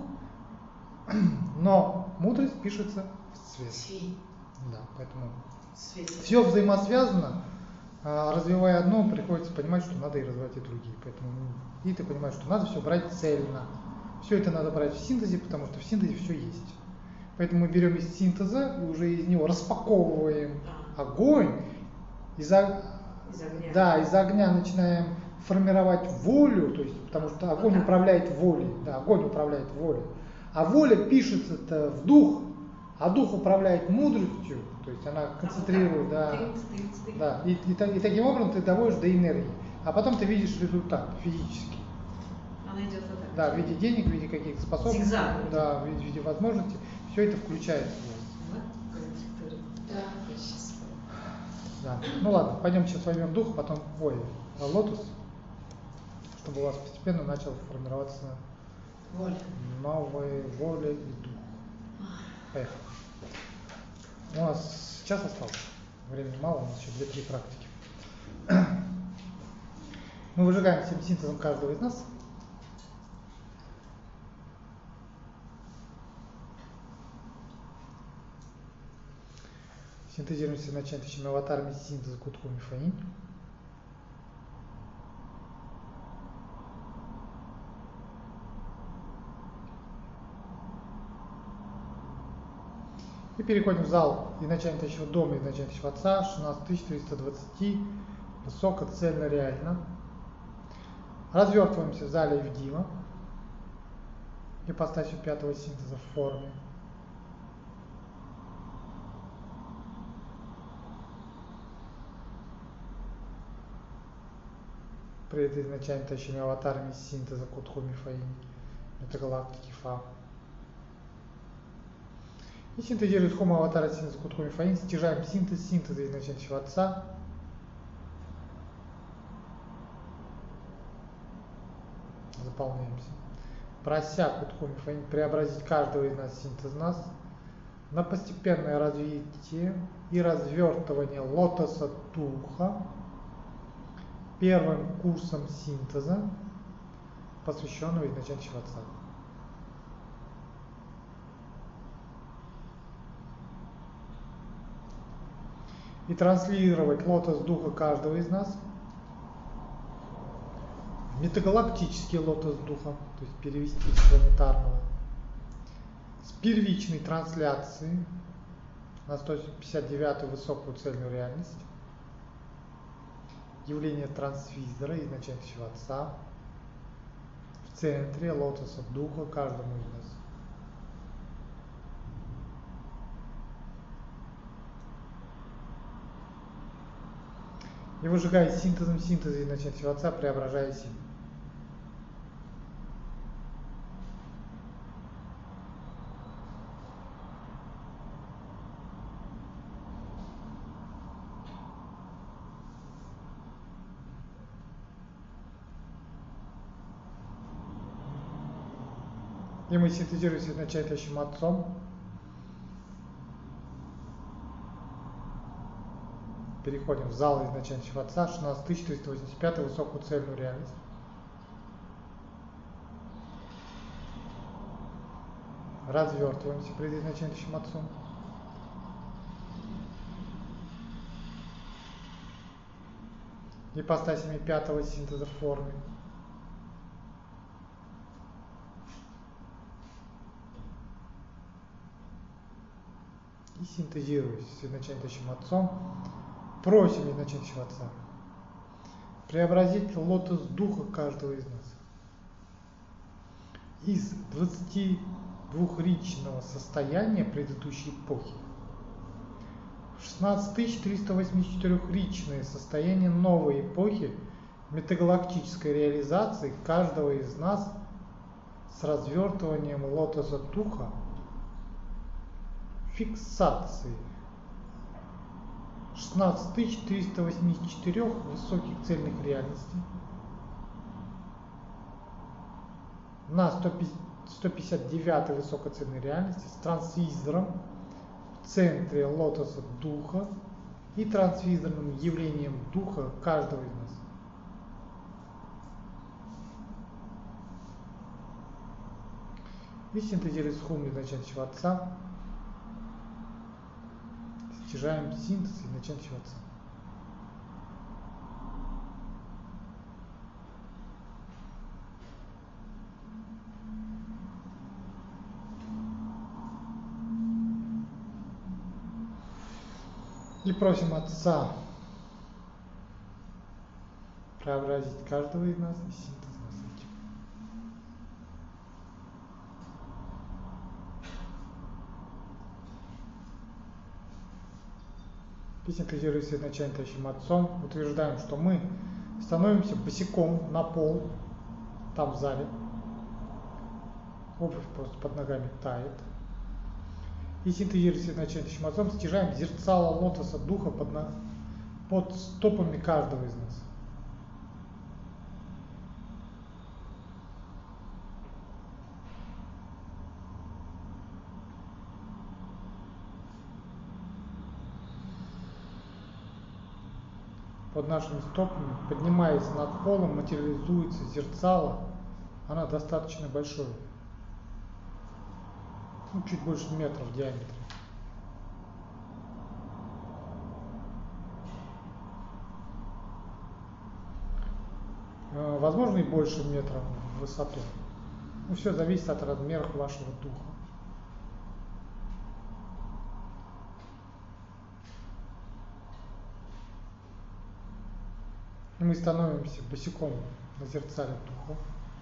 но мудрость пишется в свет. Да, поэтому все взаимосвязано. Развивая одно, приходится понимать, что надо и развивать и другие. Поэтому и ты понимаешь, что надо все брать цельно. Все это надо брать в синтезе, потому что в синтезе все есть. Поэтому мы берем из синтеза и уже из него распаковываем огонь, из огня начинаем формировать волю, то есть, потому что огонь управляет волей, да, огонь управляет волей. А воля пишется-то в дух, а дух управляет мудростью, то есть она концентрирует, да, и таким образом ты доводишь до энергии. А потом ты видишь результат физический. Она идет вот так. Да, в виде денег, в виде каких-то способностей, Зигзагом. да, в виде возможностей. Все это включается. Да. Да. Ну ладно, пойдем сейчас возьмем дух, потом лотос, чтобы у вас постепенно начал формироваться Воля. новая воля и дух. Поехали. У нас час остался. Времени мало, у нас еще 2-3 практики. Мы выжигаем всем синтезом каждого из нас. Синтезируемся начинающими аватарами синтеза Куткум и Фанинь. И переходим в зал изначально тысячего дома, изначально тысячего отца, 16320, высоко, цельно, реально. Развертываемся в зале Евдима, ипостасью пятого синтеза в форме. При изначально тащими аватарами синтеза Кутху Мифаини, метагалактики Фа. И синтезируя схему аватара синтеза Кутху Мифаини, стяжаем синтеза изначального отца. Заполняемся. Прося Кутху Мифаини преобразить каждого из нас синтез нас на постепенное развитие и развертывание лотоса духа первым курсом синтеза, посвященного изначального отца. И транслировать лотос духа каждого из нас в метагалактический лотос духа, то есть перевести с планетарного, с первичной трансляции на 159-ю высокую цельную реальность, явление трансвизора изначального отца в центре лотоса духа каждому из нас. И выжигая синтезом синтеза изначального отца, преображая силу. И мы синтезируем с изначальным отцом. Переходим в зал изначального отца, 16385, высокую цельную реальность. Развертываемся перед изначальным отцом. Ипостасями пятого синтеза в форме. И синтезируясь с изначальным отцом, просим изначального отца преобразить лотос духа каждого из нас из 22-ричного состояния предыдущей эпохи в 16384-ричное состояние новой эпохи метагалактической реализации каждого из нас с развертыванием лотоса духа, фиксации 16384 высоких цельных реальностей на 159 высокоцельной реальности с трансвизором в центре лотоса духа и трансвизорным явлением духа каждого из нас. И синтезируя схему изначального отца, стяжаем синтез изначального отца. И просим Отца преобразить каждого из нас и синтез нас этим. И синтезируясь изначально Тащим Отцом, утверждаем, что мы становимся босиком на пол, там в зале. Обувь просто под ногами тает. И синтезируясь изначально Тащим Отцом, стяжаем зерцало лотоса духа под стопами каждого из нас. Под нашими стопами, поднимаясь над полом, материализуется зерцало. Оно достаточно большое. Чуть больше метра в диаметре. Возможно, и больше метра в высоту. Все зависит от размеров вашего духа. И мы становимся босиком на зеркале духа.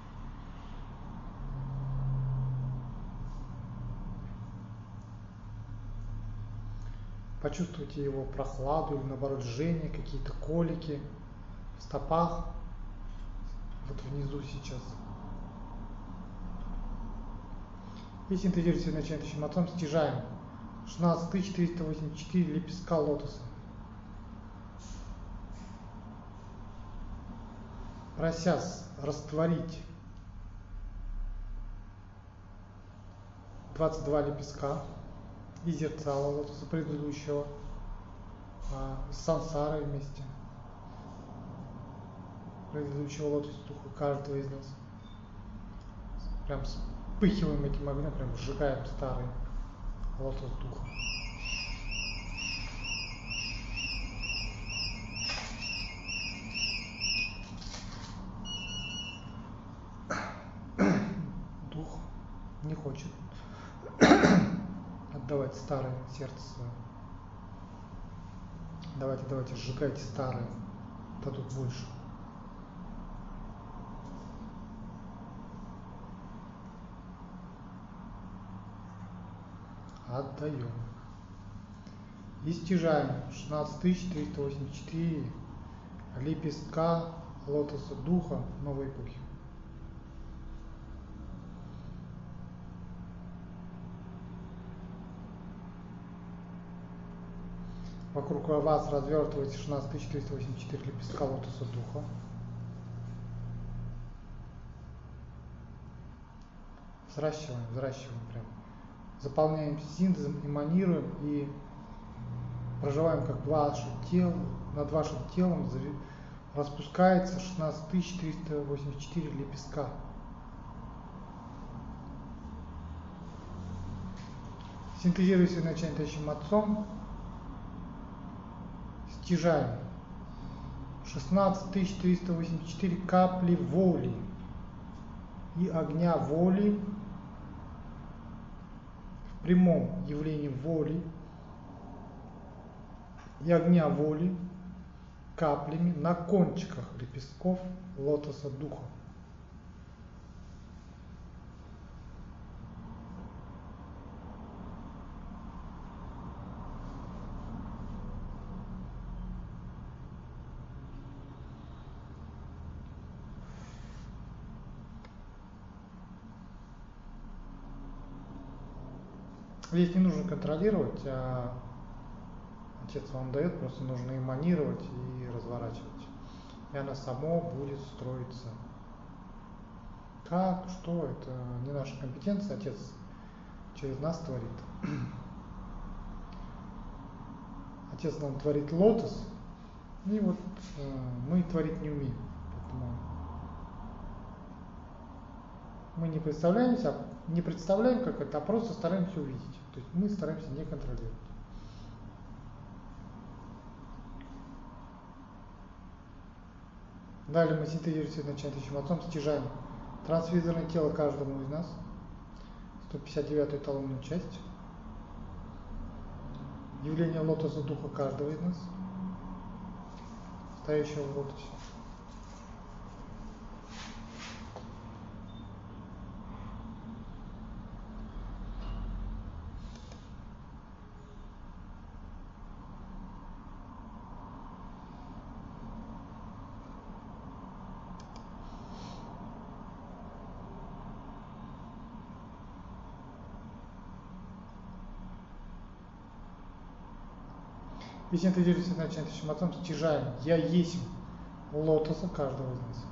Почувствуйте его прохладу или наоборот жжение, какие-то колики в стопах, вот внизу сейчас. И синтезируйте начинающим отцом, стяжаем 16484 лепестка лотоса. Просясь растворить 22 лепестка из зеркала лотоса предыдущего, с сансарой вместе, предыдущего лотоса духа каждого из нас. Прям вспыхиваем этим огнем, прям сжигаем старый лотос духа. Дух не хочет отдавать старое сердце свое. Давайте, сжигайте старое, дадут больше. Отдаем. И стяжаем 16384 лепестка лотоса духа новой эпохи. Вокруг вас развертывается 16484 лепестка лотоса духа. Взращиваем прям. Заполняем синтезом, эманируем и проживаем, как ваше тело, над вашим телом распускается 16484 лепестка. Синтезируйся начинающим отцом, стяжаем 16384 капли воли и огня воли, в прямом явлении воли и огня воли каплями на кончиках лепестков лотоса духа. Здесь не нужно контролировать, а Отец вам дает, просто нужно эманировать и разворачивать. И оно само будет строиться. Как, что, это не наша компетенция, Отец через нас творит. Отец нам творит лотос, и вот мы творить не умеем. Поэтому мы не представляем, как это, а просто стараемся увидеть. То есть мы стараемся не контролировать. Далее мы синтезируем начинающим отцом, стяжаем трансвизорное тело каждому из нас, 159-ю эталонную часть, явление лотоса духа каждого из нас, стоящего в лотосе. И синтезируется начинающим отцом, стяжаем «Я есть лотоса каждого из нас».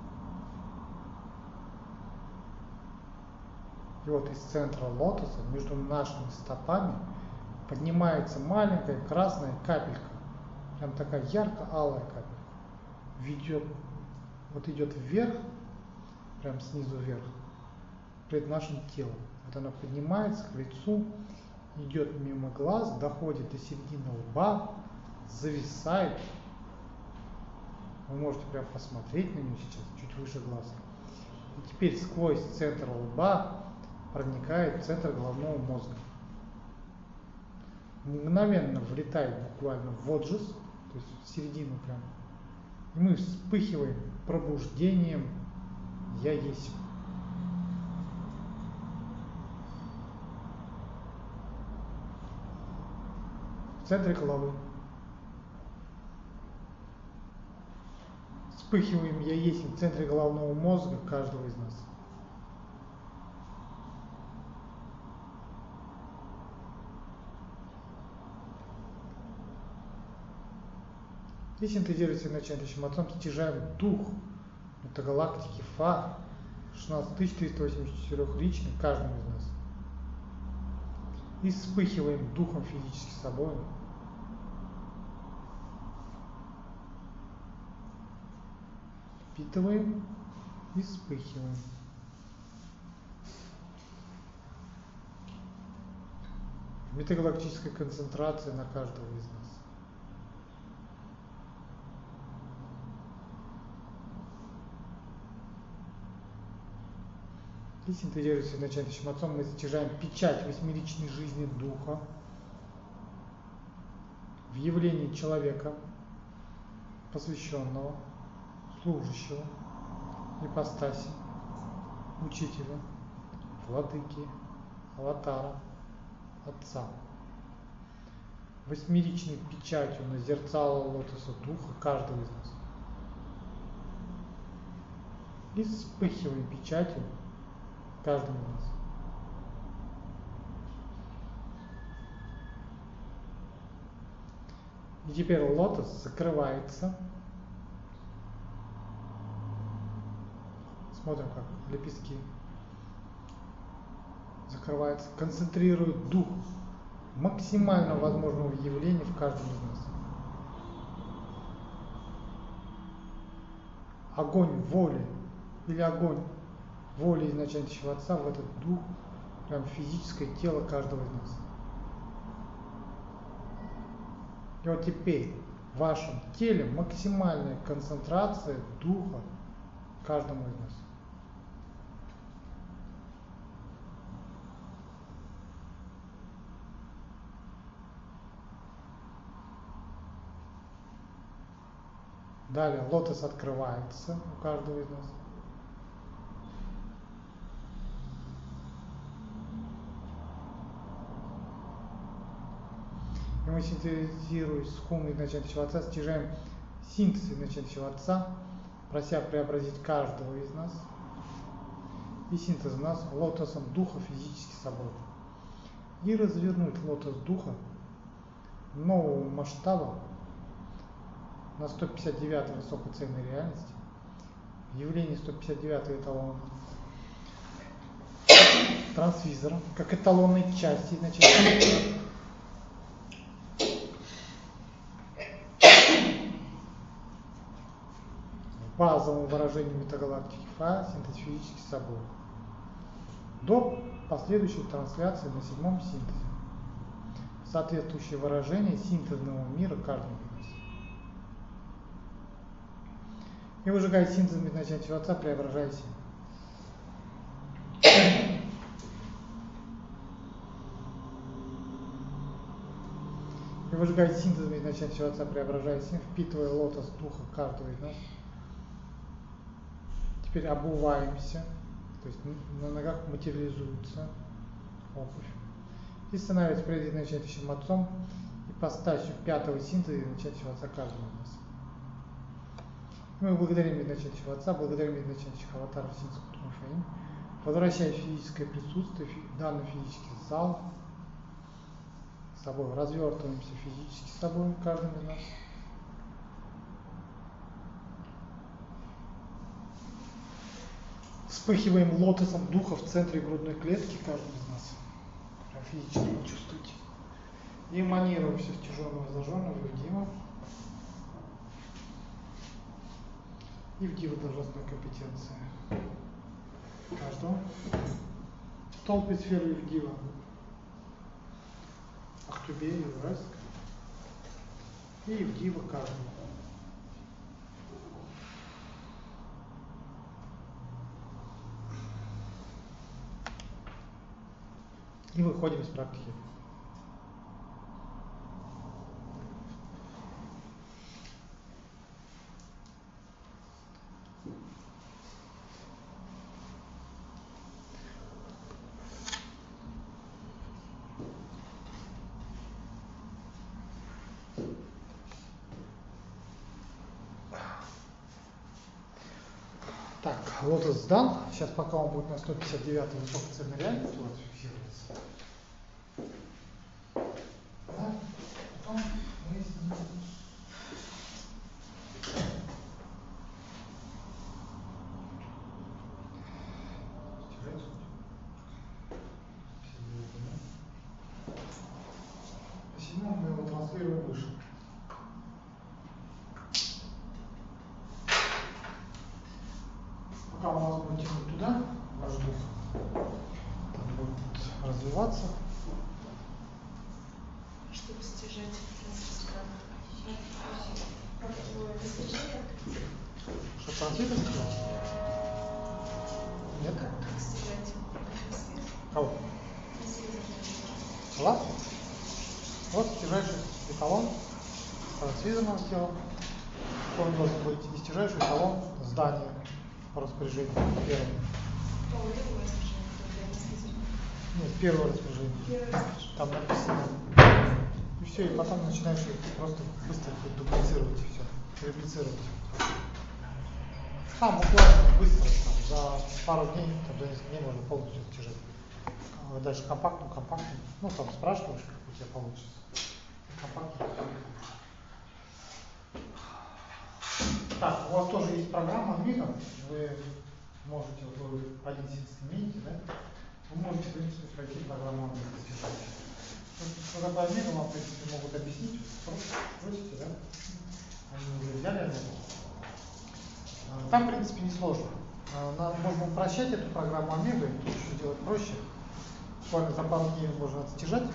И вот из центра лотоса между нашими стопами поднимается маленькая красная капелька, прям такая ярко-алая капелька, идет вверх, прям снизу вверх, перед нашим телом. Вот она поднимается к лицу, идет мимо глаз, доходит до середины лба, зависает. Вы можете прям посмотреть на нее сейчас, чуть выше глаза. И теперь сквозь центр лба проникает в центр головного мозга. Мгновенно влетает буквально в отжиз, то есть в середину прям И мы вспыхиваем пробуждением «Я есть». В центре головы. Вспыхиваем «Я есть» в центре головного мозга каждого из нас. И синтезируется начальным отцом, стяжаем дух метагалактики Фа, 16384 личных каждому из нас. И вспыхиваем духом физически собой. Впитываем и вспыхиваем. Метагалактическая концентрация на каждого из нас. И синтезируясь начальным отцом, мы стяжаем печать восьмеричной жизни духа в явлении человека, посвященного, служащего, ипостаси, учителя, владыки, аватара, отца. Восьмеричной печатью на зерцало лотоса духа каждого из нас. И вспыхиваем печатью каждому из нас. И теперь лотос закрывается. Смотрим, как лепестки закрываются, концентрирует дух максимально возможного явления в каждом из нас. Огонь воли или огонь воли изначального Отца в этот дух, прям физическое тело каждого из нас. И вот теперь в вашем теле максимальная концентрация духа каждому из нас. Далее лотос открывается у каждого из нас. И мы, синтезируясь с хумой изначального Отца, стяжаем синтез изначального Отца, прося преобразить каждого из нас. И синтез нас лотосом духа физически собой. И развернуть лотос духа нового масштаба на 159 высокоценной реальности, явление 159 эталона трансвизора, как эталонной части изначально. В базовом выражении метагалактики Фа синтезически собой. До последующей трансляции на 7-м синтезе. Соответствующее выражение синтезного мира каждого из нас. И выжигая синтез изначального Отца, преображаясь. И выжигая синтез изначального Отца, преображаясь, впитывая лотос духа каждого из нас. Теперь обуваемся, то есть на ногах материализуется обувь. И становится перед изначальным Отцом ипостасью пятого синтеза изначального Отца каждого из нас. Мы благодарим изначального Отца, благодарим изначального аватара Синтез Кутумафаим, возвращая физическое присутствие в данный физический зал, с собой развертываемся физически с собой, каждым из нас. Вспыхиваем лотосом духа в центре грудной клетки каждого из нас. Прям физически чувствуйте. И эманируем все стяженного зажженного в Дива. И в Дива должностной компетенции каждого. Столб сферы и в Дива. Ахтубе и Уральск. И в Дива каждого. И выходим из практики. Так, лотос сдан. Сейчас пока он будет на 159 высокой цены реальности у вас фиксироваться. Да? Потом мы седьмом мы его транслируем выше. Пока у нас будет тянуть туда, ваш дух там будет развиваться. Чтобы стяжать достижение. Что трансфер? Нет? Как стяжать атмосферу? Кого? Ладно. Вот стяжайший эталон трансвизорного тела. Он должен быть и стяжайший эталон здания по распоряжению первого. Нет, первое распоряжение. Там написано. И все, и потом начинаешь их просто быстро дублицировать и все. Реплицировать. Там буквально быстро, там, за пару дней, там, за несколько дней можно полностью стяжать. Дальше компактно. Ну, там спрашиваешь, как у тебя получится. Компактно. Так, у вас тоже есть программа Amiga. Вы можете, вот вы один систем имеете, да? Вы можете, в принципе, пройти программу Amiga. Что такое Amiga, вам, в принципе, могут объяснить. Просите, да? Они уже взяли Amiga. Там, в принципе, несложно. Можно упрощать эту программу Amiga, и еще делать проще. Буквально за пару дней можно отстяжать.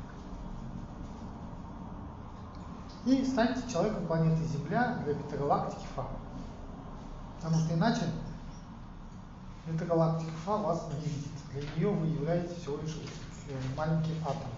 И станьте человеком планеты Земля для метагалактики Фа. Потому что иначе метагалактика Фа вас не видит. Для нее вы являетесь всего лишь маленьким атомом.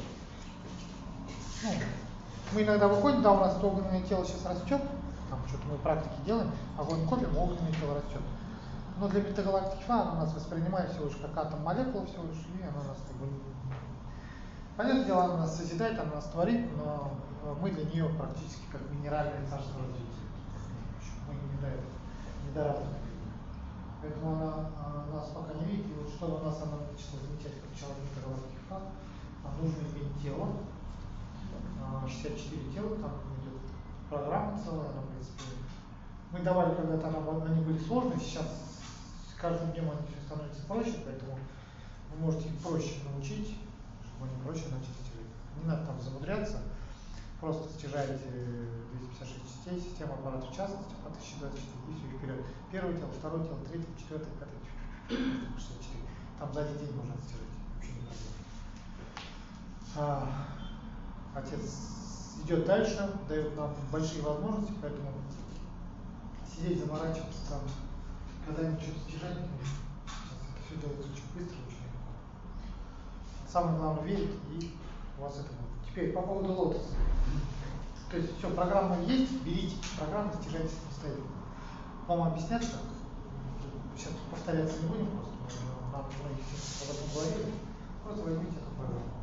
Ну, мы иногда выходим, да, у нас огненное тело сейчас растет, там что-то мы практики делаем, огонь копим, огненное тело растет. Но для метагалактики Фа она нас воспринимает всего лишь как атом молекула, всего лишь, и она нас как бы не... Понятное дело, она нас созидает, она нас творит, но мы для нее практически как минеральное царство развития. Мы не доразвиты. Поэтому она нас пока не видит, и вот чтобы нас она начала замечать как человек метагалактики Фа, нам нужно иметь тело, 64 тела, там идет программа целая, она, в принципе, мы давали когда-то, они были сложные, сейчас с каждым днем они все становятся проще, поэтому вы можете их проще научить, чтобы они проще начали стяжать. Не надо там замудряться, просто стяжаете 256 частей, система аппарата в частности, по 1024, и все, и вперед. Первое тело, второе тело, третье, четвертое, пятое, 64. Там за один день можно стяжать, вообще не проблема. Отец идет дальше, дает нам большие возможности, поэтому сидеть, заморачиваться там, когда-нибудь что-то стяжать не нужно. Сейчас это все делается очень быстро, очень легко. Самое главное верить, и у вас это будет. Теперь по поводу лотоса. То есть все, программа есть, берите программу, стяжайте самостоятельно. Вам объяснят, как? Сейчас повторяться не будем, просто нам многих об этом говорили. Просто возьмите эту программу.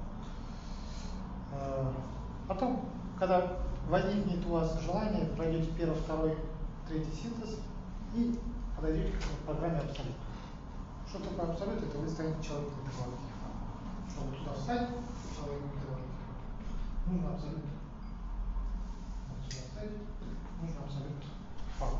Потом, когда возникнет у вас желание, пройдете первый, второй, третий синтез и подойдете к программе Абсолют. Что такое Абсолют? Это вы станете человеком метагалактики. Чтобы туда встать, человеком метагалактики, нужно Абсолют. Вот сюда встать, нужно Абсолют Фа.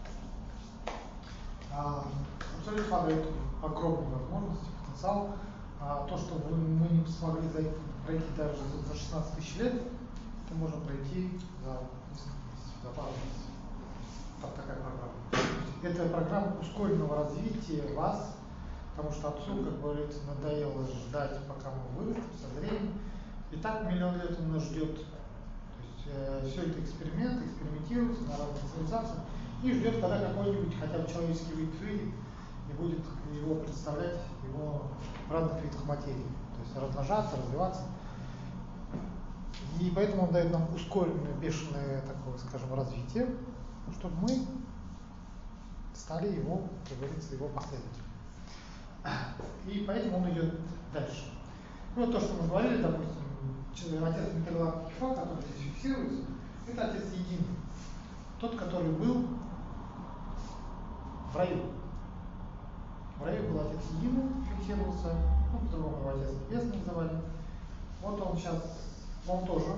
Абсолют Фа дает огромные возможности, потенциал. То, что мы не смогли пройти даже за 16 тысяч лет, это можно пройти за несколько месяцев, за пару месяцев. Вот такая программа. Это программа ускоренного развития вас, потому что отцу, как говорится, надоело ждать, пока мы вырастем, созреем. И так миллион лет он нас ждет. То есть все это эксперимент, экспериментируется на разных цивилизациях и ждет, когда какой-нибудь хотя бы человеческий вид выйдет и будет его представлять его в разных видах материи. То есть размножаться, развиваться. И поэтому он дает нам ускоренное, бешеное такое, скажем, развитие, чтобы мы стали его, как говорится, его последователем. И поэтому он идет дальше. И вот то, что мы говорили, допустим, отец метагалактики Фа, который здесь фиксируется, это отец единый. Тот, который был в раю. В раю был отец единый, фиксировался, ну, по-другому его отец небесный называли. Вот он сейчас, он тоже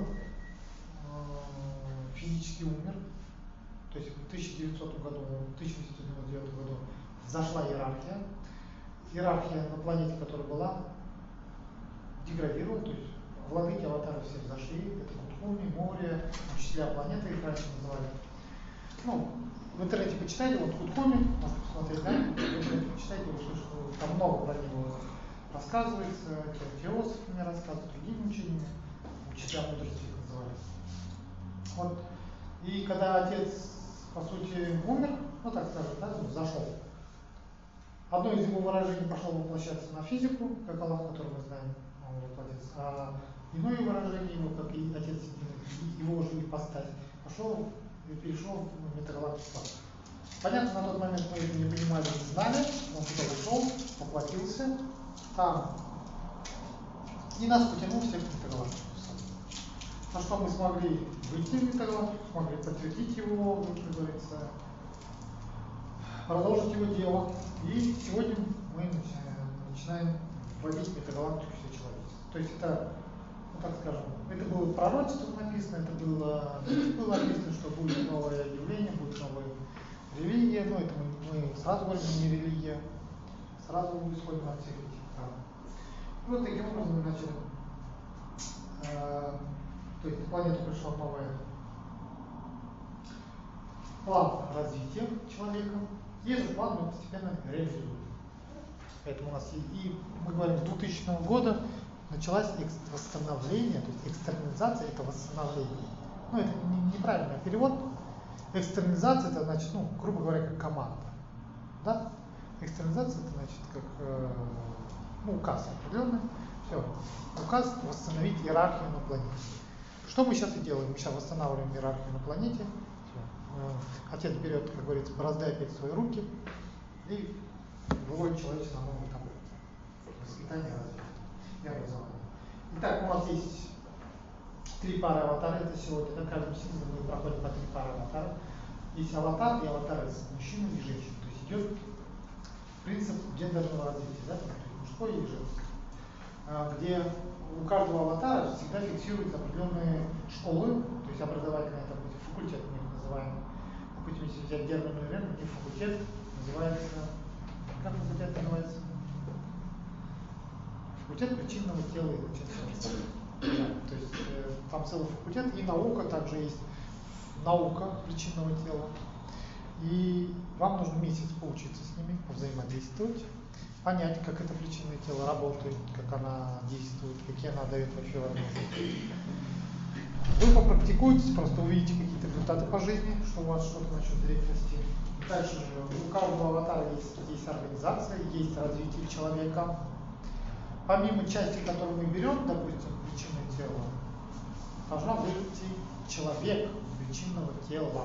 физически умер. То есть в 1900 году, в 1899 году взошла иерархия. Иерархия на планете, которая была, деградировала, то есть владыки аватары все взошли, это Кутхуми, море, учителя планеты их раньше называли. Ну, в интернете почитайте, вот Кутхуми, можете посмотреть, да? В интернете почитайте, вы услышите, там много про него рассказывается, философами рассказывают, другими учениями, учителя мудрости их называли. Вот. И когда отец, по сути, умер, ну так скажем, да, зашел, одно из его выражений пошло воплощаться на физику, как Аллах, который мы знаем, вот отец, а иное выражение его, как и отец его же ипостась, пошел и перешел в метагалактику. Понятно, на тот момент мы это не понимали, не знали, он туда ушел, воплотился там, и нас потянул всех в метагалактику. На что мы смогли выйти в метагалактику, смогли подтвердить его, как говорится, продолжить его дело. И сегодня мы начинаем вводить метагалактику все человечество. То есть это, ну так скажем, это было пророчество написано, это было написано, что будет новое явление, будет новая религия. Но это мы сразу говорим, не религия, сразу исходим от всех этих прав. И вот таким образом мы начали. То есть на планету пришел новый план развития человека, и этот план мы постепенно реализуем. Поэтому у нас и мы говорим, с 2000 года началось восстановление, то есть экстернализация это восстановление. Ну, это неправильный перевод. Экстернализация это значит, ну, грубо говоря, как команда. Да? Экстернализация это значит как ну, указ определенный. Все. Указ восстановить иерархию на планете. Что мы сейчас и делаем? Мы сейчас восстанавливаем иерархию на планете. Отец берет, как говорится, борозда опять в свои руки и выводит человечество на новый этап воспитания, развития и образования. Итак, у нас есть 3 пары аватара, это сегодня, на каждом символе мы проходим по 3 пары аватара. Есть аватар и аватары с мужчиной и женщиной. То есть идет принцип гендерного развития, да? То есть мужское и женское. Где у каждого аватара всегда фиксируются определенные школы, то есть образовательные, это будет факультет, мы их называем. Допустим, если взять Герман Рен, у них факультет называется, как факультет называется? Факультет причинного тела и изучения. Да, то есть там целый факультет, и наука также есть, наука причинного тела. И вам нужно месяц поучиться с ними, повзаимодействовать, понять, как это причинное тело работает, как она действует, какие она дает вообще возможности. Вы попрактикуетесь, просто увидите какие-то результаты по жизни, что у вас что-то начнет зреть расти. Дальше же у каждого аватара есть организация, есть развитие человека. Помимо части, которую мы берем, допустим, причинное тело, должна вырасти человек причинного тела.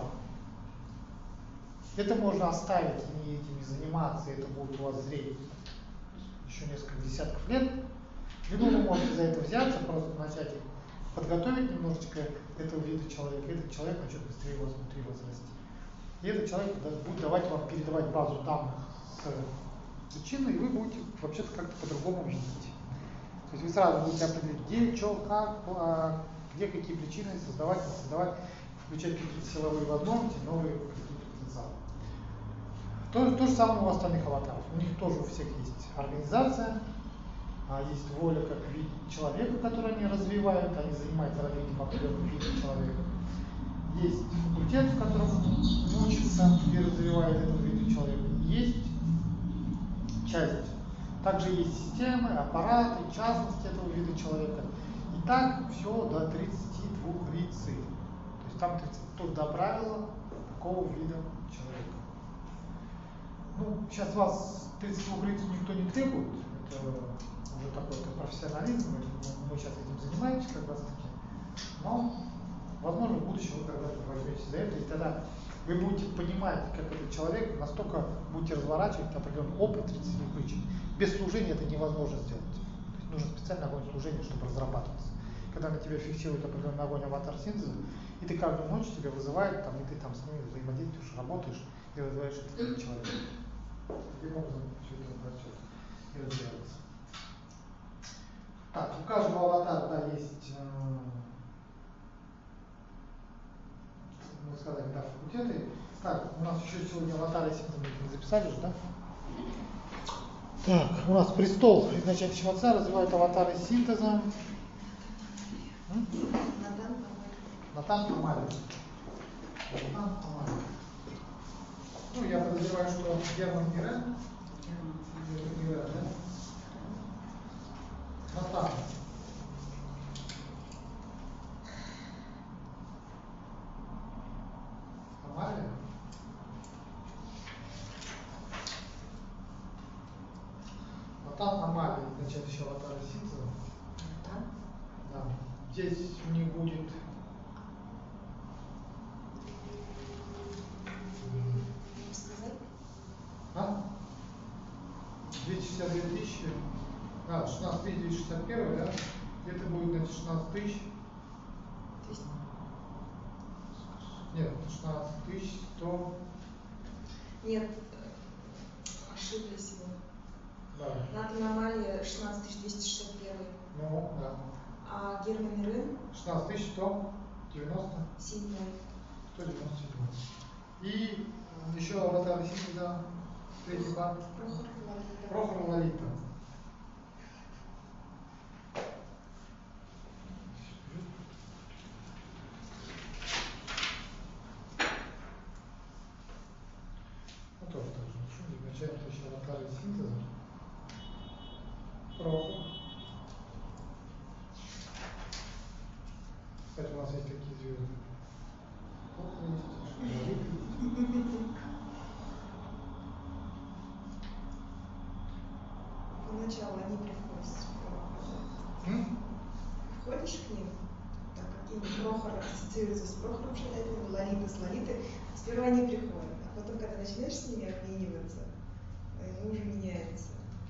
Это можно оставить и этим не заниматься, это будет у вас зреть еще несколько десятков лет. Либо вы можете за это взяться, просто начать подготовить немножечко этого вида человека, и этот человек начнет быстрее у вас внутри возрасти. И этот человек будет давать вам, передавать базу данных с причиной, и вы будете вообще-то как-то по-другому видеть. То есть вы сразу будете определить, где, что, как, где какие причины, создавать, не создавать, включать какие-то силовые возможности, новые какие-то потенциалы. То же самое у остальных аватаров. У них тоже у всех есть организация, есть воля как вид человека, который они развивают, они занимаются развитием определенных видов человека. Есть факультет, в котором учатся и развивают этот вид человека. Есть часть. Также есть системы, аппараты, частности этого вида человека. И так все до 32 лицей. То есть там 30, до правила такого вида человека. Ну, сейчас вас 32 лиц никто не требует, это уже такой профессионализм, мы сейчас этим занимаемся как раз таки. Но, возможно, в будущем вы когда-то возьметесь за это, и тогда вы будете понимать, как этот человек, настолько будете разворачивать определенный опыт 32 причин. Без служения это невозможно сделать. То есть нужно специальное огонь служения, чтобы разрабатываться. когда на тебя фиксирует определенный огонь аватар синтеза, и ты каждую ночь тебя вызывает, там, и ты там с ними взаимодействуешь, работаешь и вызываешь этого человека. Таким образом все это процесс и развивается. Так, у каждого аватара, да, есть, мы сказали, да, факультеты. Так, у нас еще сегодня аватары синтеза не записали же, да? Так, у нас престол изначального отца развивает аватары синтеза. Натан Амалия. Натан Амалия. Ну, я подозреваю, что Герман Ирен. Ирен, да? Натан. Амалия. Натан Амалия изначального аватара синтеза. Да. Здесь у них будет а? 262 тысячи, 16 261, да? Это будет, значит, 16 тысяч. Нет, 16 тысяч 100. Нет, ошиблись вы. Да. Натан Амалия 16261. Ну, да. А Герман Ирен 16 197. 197. И еще аватар синтеза, третий пар. Прохор Лолита. Ну, тоже так же. Изначально еще аватары синтеза. Прохор. Кстати, у нас есть такие звезды. Прохор есть, Лолита есть. Поначалу они приходят. Входишь к ним, так как имя Прохор ассоциируется с Прохором Шаляпиным, Лолита с Лолитой, сперва они приходят, а потом, когда начинаешь с ними обмениваться, они уже меняются.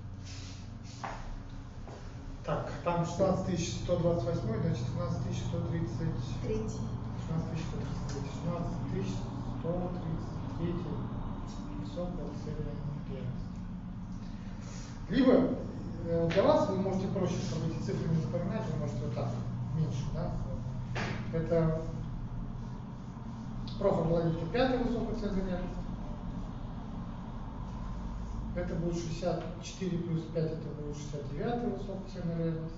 Так, там 16 128, значит 16 130. Третий. 16 133, 527 реальность. Либо для вас вы можете проще, чтобы эти цифры не запоминать, вы можете вот так, меньше, да? Это Прохор Лолита 5 высокоценная реальность. Это будет 64 плюс 5, это будет 69 высокоценная реальность.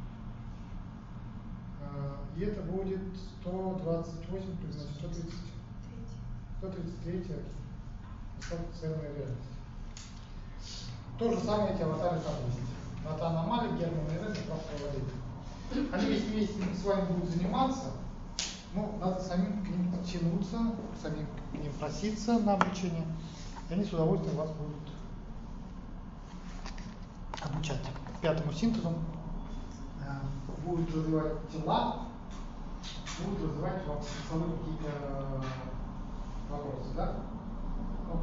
И это будет 128 плюс, значит, 133 высокоценная реальность. То же самое эти аватары там есть. Натан Амалия, Герман Ирен и Прохор Лолита. Они вместе с вами будут заниматься, но надо самим к ним подтянуться, самим к ним проситься на обучение. И они с удовольствием вас будут обучать пятому синтезу, будут развивать тела, будут развивать вам смысловые какие-то вопросы, да? Ну.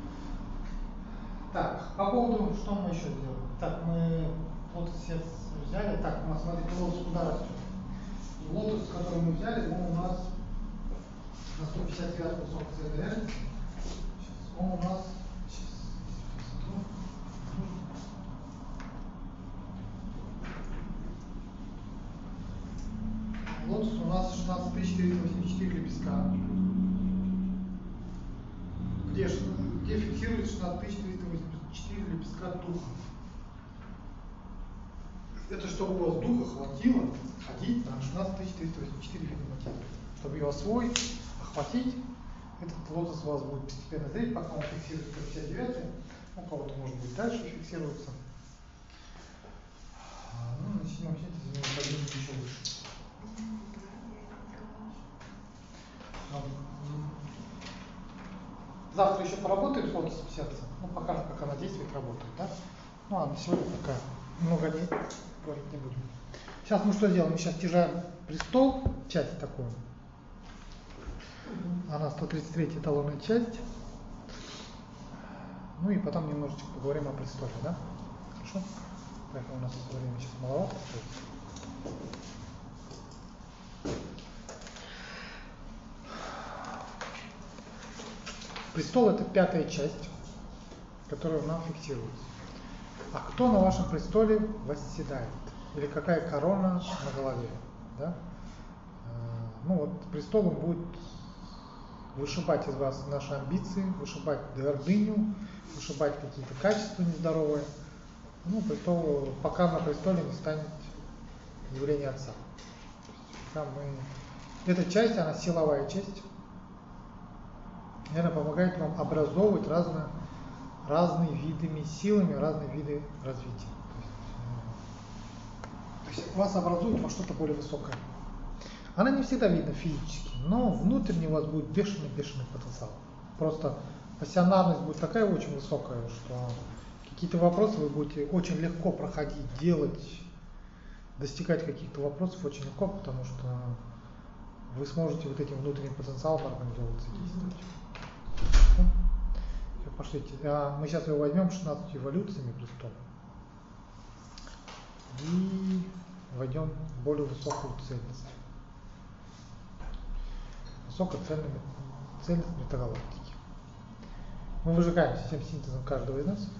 Так, по поводу, что мы еще сделали? Так, мы лотос взяли, так, у нас, смотрите, лотос куда растет? Лотос, который мы взяли, он у нас на 159 высокоценной реальности. Он у нас лотос у нас 16 484 лепестка. Где фиксируется 16 384 лепестка духа. Это чтобы у вас духа хватило ходить на 16 384 лепестка. Чтобы ее освоить, охватить, этот лотос у вас будет постепенно зреть, пока он фиксируется 59, у кого-то может быть дальше фиксируется. Ну, на 7 синтезе поднимется еще выше. Завтра еще поработает лотос в сердце, ну покажем, как она действует, работает, да? Ну а на сегодня пока много не говорить не будем. Сейчас мы что делаем? Мы сейчас стяжаем престол, часть такую. Она 133 эталонная часть. Ну и потом немножечко поговорим о престоле, да? Хорошо? Поэтому у нас времени сейчас маловато. Престол это пятая часть, которая нам фиксируется. А кто на вашем престоле восседает? Или какая корона на голове? Да? Ну вот престолом будет вышибать из вас наши амбиции, вышибать гордыню, вышибать какие-то качества нездоровые. Ну, престол, пока на престоле не станет явление Отца. Эта часть, она силовая часть, и она помогает вам образовывать разные видами силами, разные виды развития. То есть вас образует во что-то более высокое. Она не всегда видна физически, но внутренне у вас будет бешеный потенциал. Просто пассионарность будет такая очень высокая, что какие-то вопросы вы будете очень легко проходить, делать, достигать каких-то вопросов очень легко, потому что вы сможете вот этим внутренним потенциалом организовываться и действовать. Все, пошлите. Мы сейчас его возьмем 16 эволюциями престола и войдем в более высокую цельность. Высокоцельность метагалактики. Мы выжигаем всем синтезом каждого из нас.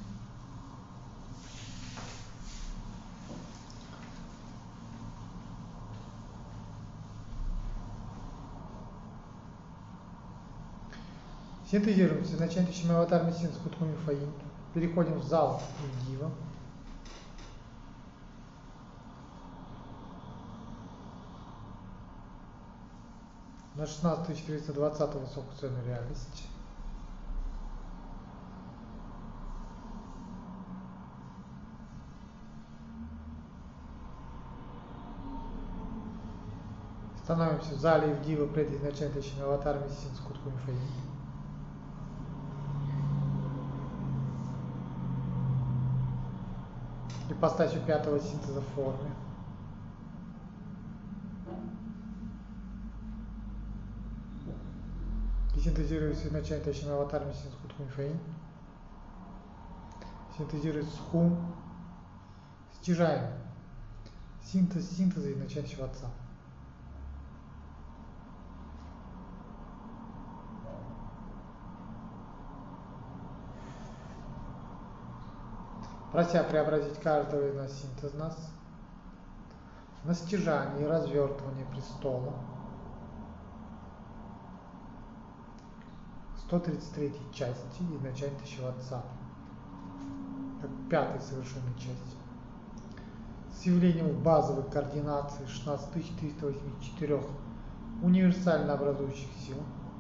Синтезируемся, начинающими аватарами синтез Куткуми Фаин. Переходим в зал Индива. На 16.420 высокую цельную реальность. Становимся в зале Ивдива пред изначальными аватарами синтез Куткуми Фаин. Ипостасью пятого синтеза в форме. И синтезируется изначальными аватарами синтез Куткуми Фаин. Синтезируется хум. Стяжаем синтеза изначального Отца. Прося преобразить каждого из нас синтез нас на стяжание и развертывание престола 133 части изначального Отца, как пятой совершенной части, с явлением базовой координации 16384 универсально образующих сил,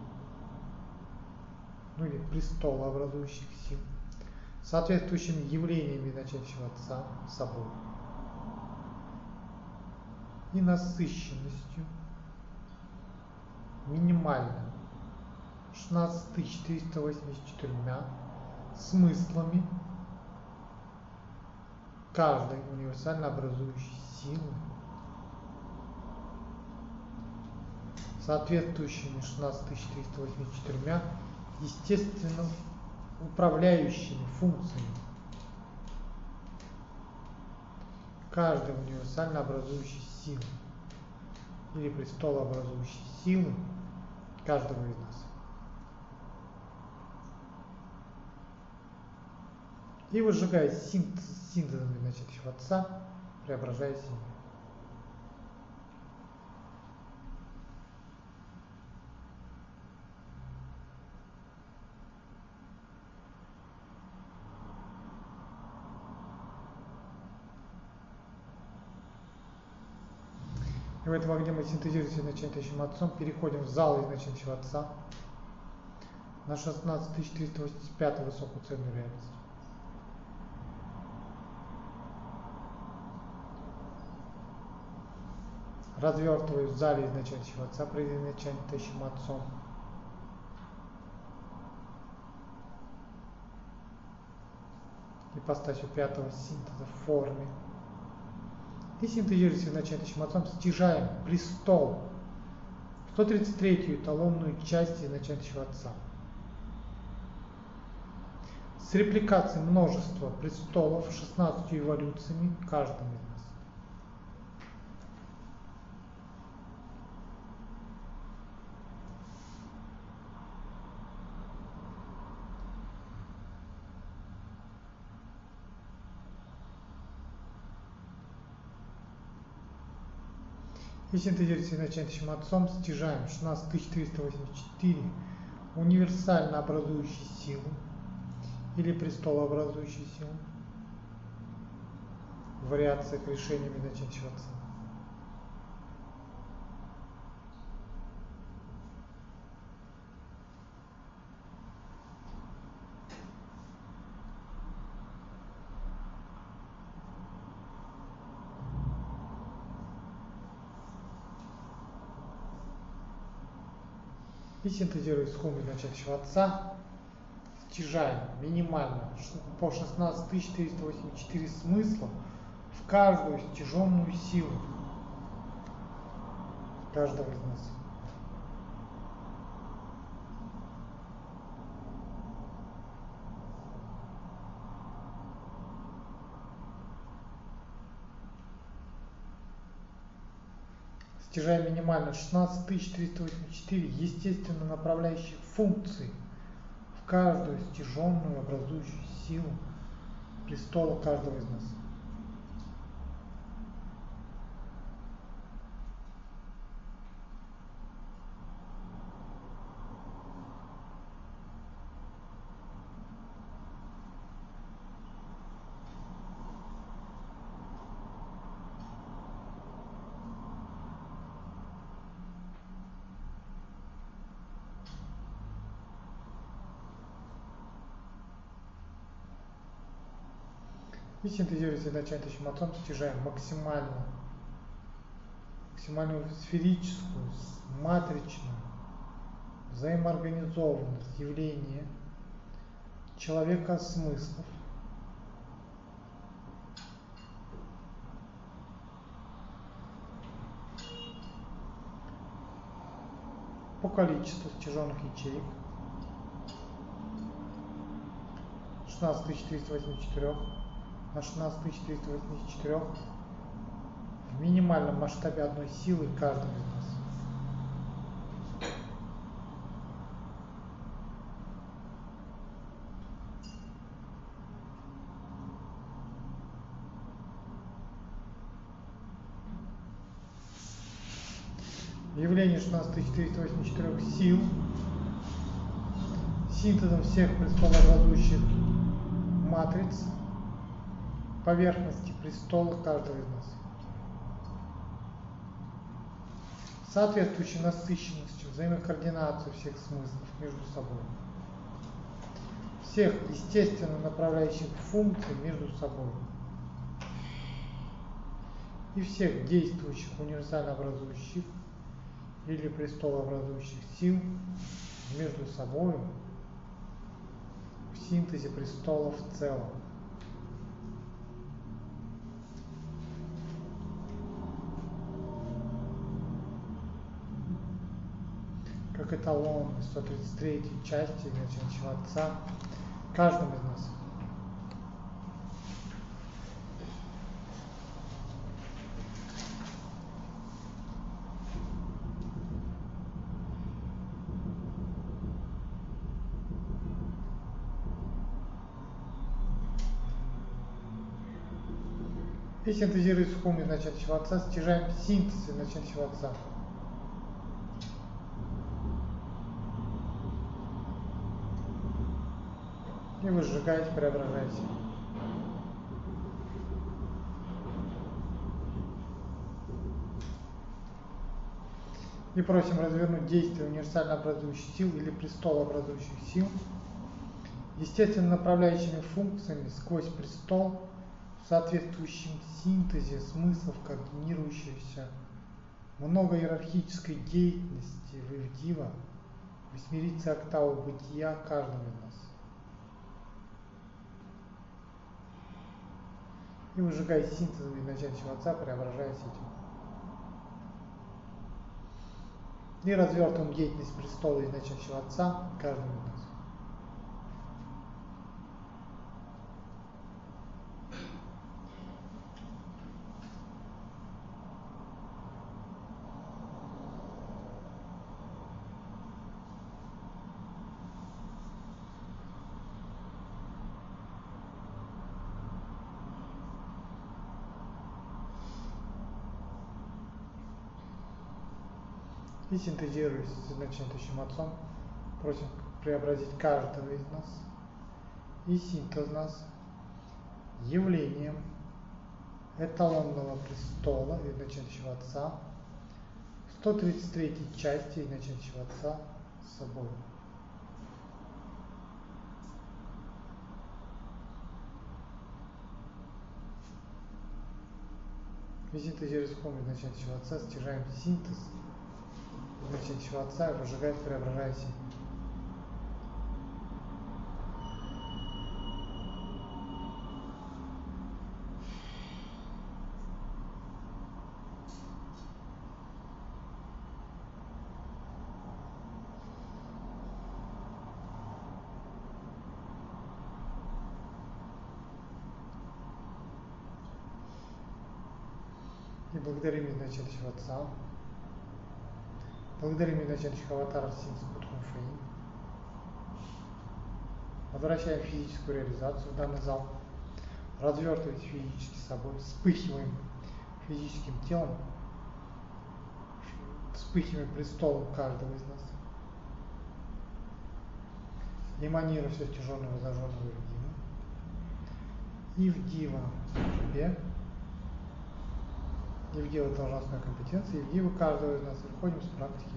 ну или престолообразующих сил, соответствующими явлениями изначального Отца собой и насыщенностью минимально 16484 смыслами каждой универсально образующей силы, соответствующими 16484 естественно управляющими функциями каждой универсально образующей силы или престолообразующей силы каждого из нас. И выжигая синтезом изначального Отца, преображая себя. И в этом огне мы синтезируемся изначальным Отцом, переходим в зал изначального Отца на 16385 высокую цельную реальность. Развертываюсь в зале изначального Отца, пред изначальным Отцом. Ипостасью пятого синтеза в форме. И синтезируясь изначальным Отцом, стяжаем престол, 133-ю эталонную часть изначального Отца. С репликацией множества престолов 16 эволюциями каждым из нас. И синтезируется начинающим отцом стяжаем 16384 универсально образующие силы или престолообразующие силы в вариациях решениями начинающего отца. И синтезируя сумму начинающего отца, стяжаем минимально по 16484 смысла в каждую стяженную силу каждого из нас. Стяжаем минимально 16384 естественно направляющих функций в каждую стяженную образующую силу престола каждого из нас. И синтезируется начинающим отцом, стяжаем максимальную сферическую, матричную взаимоорганизованность явления человека смыслов по количеству стяженных ячеек 16384 на 16384 в минимальном масштабе одной силы каждого из нас. Явление 16484 сил синтезом всех престолообразующих матриц поверхности престола каждого из нас. Соответствующей насыщенностью взаимокоординацию всех смыслов между собой. Всех естественно направляющих функций между собой. И всех действующих универсально образующих или престолообразующих сил между собой в синтезе престола в целом. Как эталон 133 части начинающего отца каждому из нас. И синтезируя сумму начинающего отца, стяжаем синтез начинающего отца. И вы сжигаете, преображаете. И просим развернуть действие универсально образующих сил или престолообразующих сил естественно направляющими функциями сквозь престол в соответствующем синтезе смыслов координирующейся многоиерархической деятельности Вивдива в восьмерице октавы бытия каждого из нас. И выжигая синтезом изначального отца, преображаясь этим. И развертываем деятельность престола изначального отца каждому из нас. И синтезируясь с начинающим отцом, просим преобразить каждого из нас и синтез нас явлением эталонного престола и начинающего отца, 133 части и начинающего отца с собой. И синтезируясь в форме начинающего отца, стяжаем синтез начинающего отца и разжигает, преображая себя. И благодарим изначального Отца, благодарим изначального аватара Синс Будхунфэй, возвращаем физическую реализацию в данный зал, развертываясь физически собой, вспыхиваем физическим телом, вспыхиваем престолом каждого из нас, эманируя все тяжелого зажженного в Дива тебе, и в Дива должностная компетенция, и в Дива каждого из нас выходим с практики.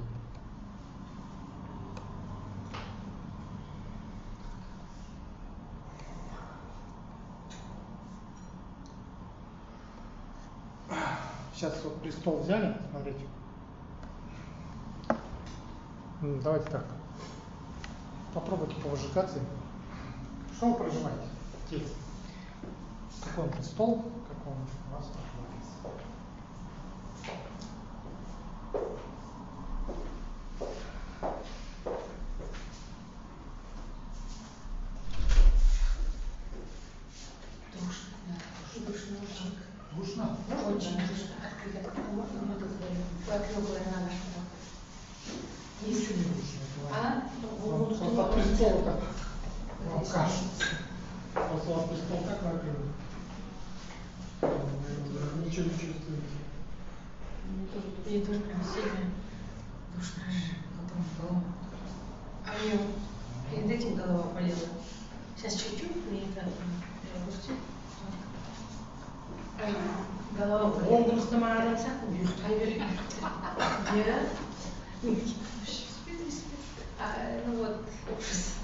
Сейчас вот престол взяли, смотрите. Давайте так. Попробуйте повыжигаться. Что вы прожимаете? Текст. Какой он престол, как он у вас проживается. Душно очень. Душно? Очень душно. Открыть можно мы тут покрыло на наш мозг. Ничего не душно. А? Просто престол так. Вам кажется. Просто у вас престол так накрыл. Ничего не чувствуете. Мне тоже прям сильно душно. Потом дома. А мне перед этим голова болела. Сейчас чуть-чуть мне это опустить. Голова болела. Область намараться. Нет. Ну вот, ужас.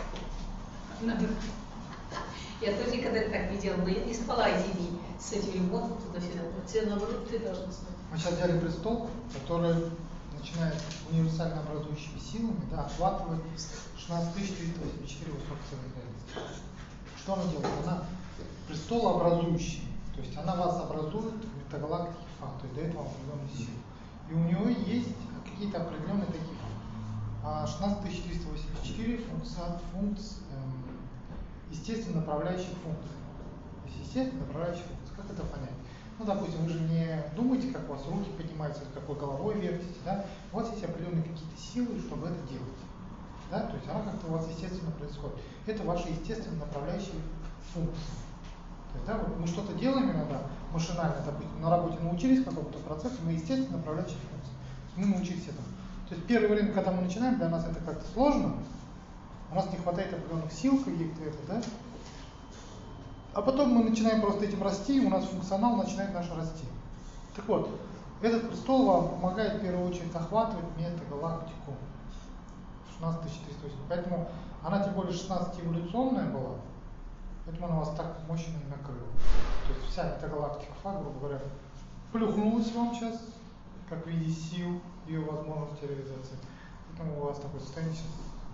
Я тоже никогда так не делала, я не спала эти дни с этим ремонтом туда-сюда. Все наоборот, ты должна спать. Мы сейчас взяли престол, который начинает универсально образующими силами, да, охватывает 16384 высоких реальности. Что она делает? Она престолообразующая, то есть она вас образует в метагалактике факт, то есть дает вам определенную силу. И у нее есть какие-то определенные такие 16384 естественно направляющих функций. То есть естественно направляющих функций. Как это понять? Ну, допустим, вы же не думаете, как у вас руки поднимаются, какой головой вертите, да? У вас есть определенные какие-то силы, чтобы это делать. Да? То есть она как-то у вас естественно происходит. Это ваши естественно направляющие функции. То есть, да, вот мы что-то делаем иногда машинально, допустим, на работе научились какому-то процессу, мы естественно направляющие функции. Мы научились этому. То есть первое время, когда мы начинаем, для нас это как-то сложно, у нас не хватает определенных сил каких-то, да? А потом мы начинаем просто этим расти, и у нас функционал начинает наш расти. Так вот, этот престол вам помогает в первую очередь охватывать метагалактику 16408. Поэтому она тем более 16 эволюционная была, поэтому она вас так мощно и накрыла. То есть вся метагалактика факт, грубо говоря, плюхнулась вам сейчас, как в виде сил, ее возможности реализации. Поэтому у вас такое состояние сейчас.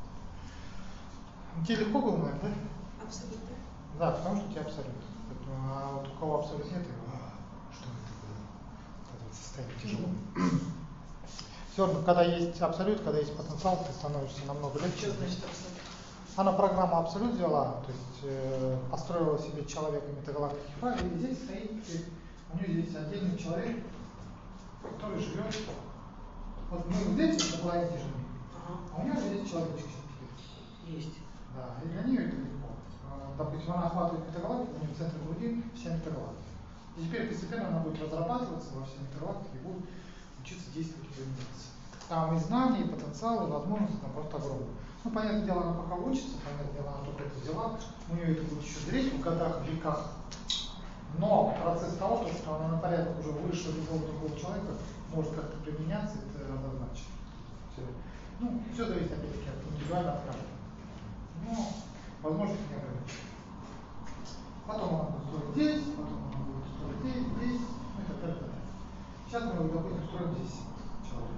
Тебе легко было, наверное, да? Абсолютно. Да, потому что у тебя абсолют. А вот у кого абсолют нет, что это было? Это вот состояние тяжелое. Все равно, когда есть абсолют, когда есть потенциал, ты становишься намного легче. Что значит абсолют? Она программу абсолют взяла, то есть построила себе человека метагалактики файл, и здесь стоит, у нее здесь отдельный человек, который живет. Вот мы здесь на планете живем, а у нее здесь человечек Есть. Да, и для нее это легко. Допустим, она охватывает метагалактику, у нее в центре груди вся метагалактика. И теперь постепенно она будет разрабатываться во всей метагалактике и будет учиться действовать и применяться. Там и знания, и потенциал, и возможности там просто огромные. Ну, понятное дело, она пока учится, понятное дело, она только это взяла, у нее это будет еще зреть в годах, в веках. Но процесс того, что она на порядок уже выше любого другого человека, может как-то применяться, это однозначно. Все. Ну, все зависит опять-таки от индивидуально от каждого. Но возможности не ограничены. Потом она будет строить здесь, потом она будет строить здесь, ну и так далее, так далее. Сейчас мы, допустим, строим здесь человека.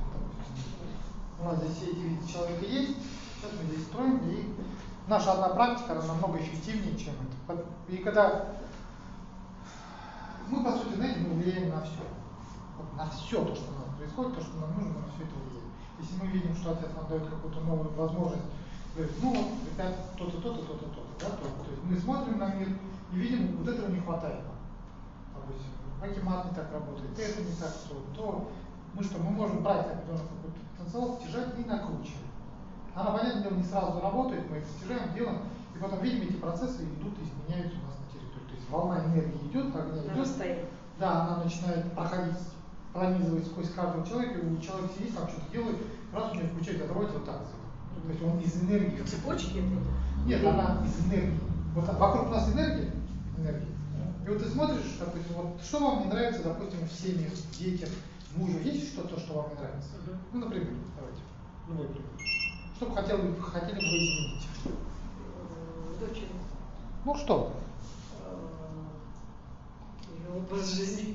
У нас здесь все эти виды человека есть, сейчас мы здесь строим, и наша одна практика, она намного эффективнее, чем это. И когда мы, по сути, знаете, мы влияем на все. Вот на все то, что у нас происходит, то, что нам нужно, мы на все это влияем. Если мы видим, что отец нам дает какую-то новую возможность, говорит, ну вот, ребят, то-то, то-то, то-то, то-то, да, то есть мы смотрим на мир и видим, вот этого не хватает нам. Допустим, акимат не так работает, это не так, то мы что, мы можем брать определенный какой-то потенциал, стяжать и накручивать. Она, понятное дело, не сразу работает, мы это стяжаем, делаем, и потом видим, эти процессы идут и изменяются у нас на территории. То есть волна энергии идет, огня идет, да, она начинает проходить, пронизывать сквозь каждого человека, и человек сидит, там что-то делает, раз у него включается, а давайте вот так. То есть он из энергии. Цепочки это? Нет, она из энергии. Вот вокруг нас энергия. И вот ты смотришь, допустим, вот что вам не нравится, допустим, в семьях, детях, мужу, есть что-то, что вам не нравится? Ну, например, давайте, любой пример. Что бы хотели бы вы изменить? Дочери. Ну что? Ее образ жизни.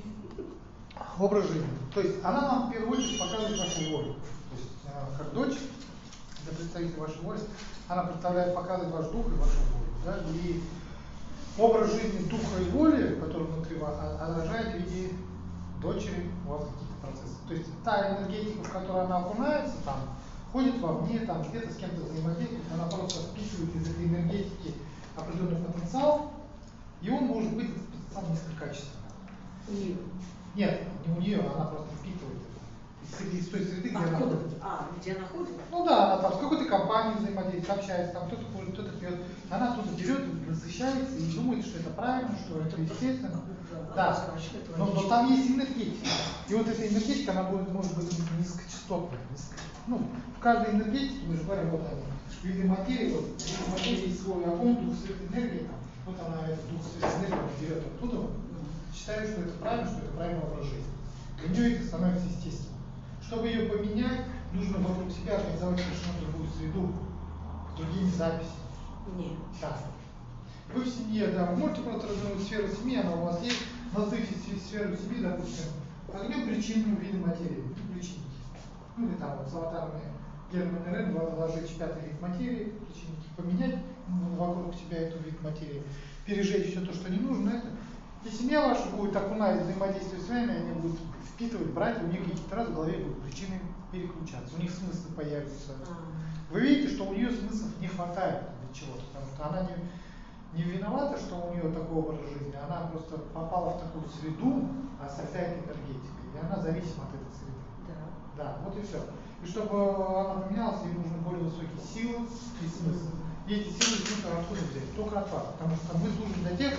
Образ жизни. То есть она нам в первую очередь показывает вашу волю. То есть как дочь, это представитель вашей воли, она представляет, показывает ваш дух и вашу волю. Да? И образ жизни духа и воли, который внутри вас, отражает в виде дочери у вас какие-то процессы. То есть та энергетика, в которой она окунается, там, ходит вовне, там, где-то с кем-то взаимодействует, она просто впитывает из этой энергетики определенный потенциал, и он может быть, этот потенциал низкокачественный. У нее. Нет, не у нее, она просто впитывает это. Из той среды, где она ходит. Где она ходит? Ну да, она там с какой-то компанией взаимодействует, общается, там кто-то курит, кто-то пьет. Она оттуда берет, насыщается и думает, что это правильно, что это естественно. Да, но там есть энергетика. И вот эта энергетика, она может быть низкочастотная. Ну, в каждой энергетике, мы же говорим, вот они, в виде материи, вот, в виде материи есть свой огонь, дух, свет, энергия, там, вот она, этот дух, свет, энергию берет оттуда, вот, считает, что это правильный образ жизни. Для нее это становится естественным. Чтобы ее поменять, нужно вокруг себя организовать совершенно другую среду, с другими записями. Нет. Да. Вы в семье, да, вы можете просто развернуть сферу семьи, она у вас есть, насытить сферу семьи, допустим, огнем причинную виды материи, причинники. Ну или там вот с аватарами Германа Рен вложить пятый вид материи, причинники, поменять вокруг себя эту вид материи, пережечь все то, что не нужно, это. И семья ваша будет окунать взаимодействие с вами, они будут впитывать, брать, у них какие-то раз в голове будут причины переключаться, у них смысл появится. Вы видите, что у нее смыслов не хватает для чего-то, потому что она не виновата, что у нее такой образ жизни, она просто попала в такую среду, осветляет энергетикой, и она зависима от этой среды. Да, вот и все. И чтобы она поменялась, ей нужны более высокие силы и смысл. И эти силы нужно откуда взять? Только от вас, потому что мы служим для тех,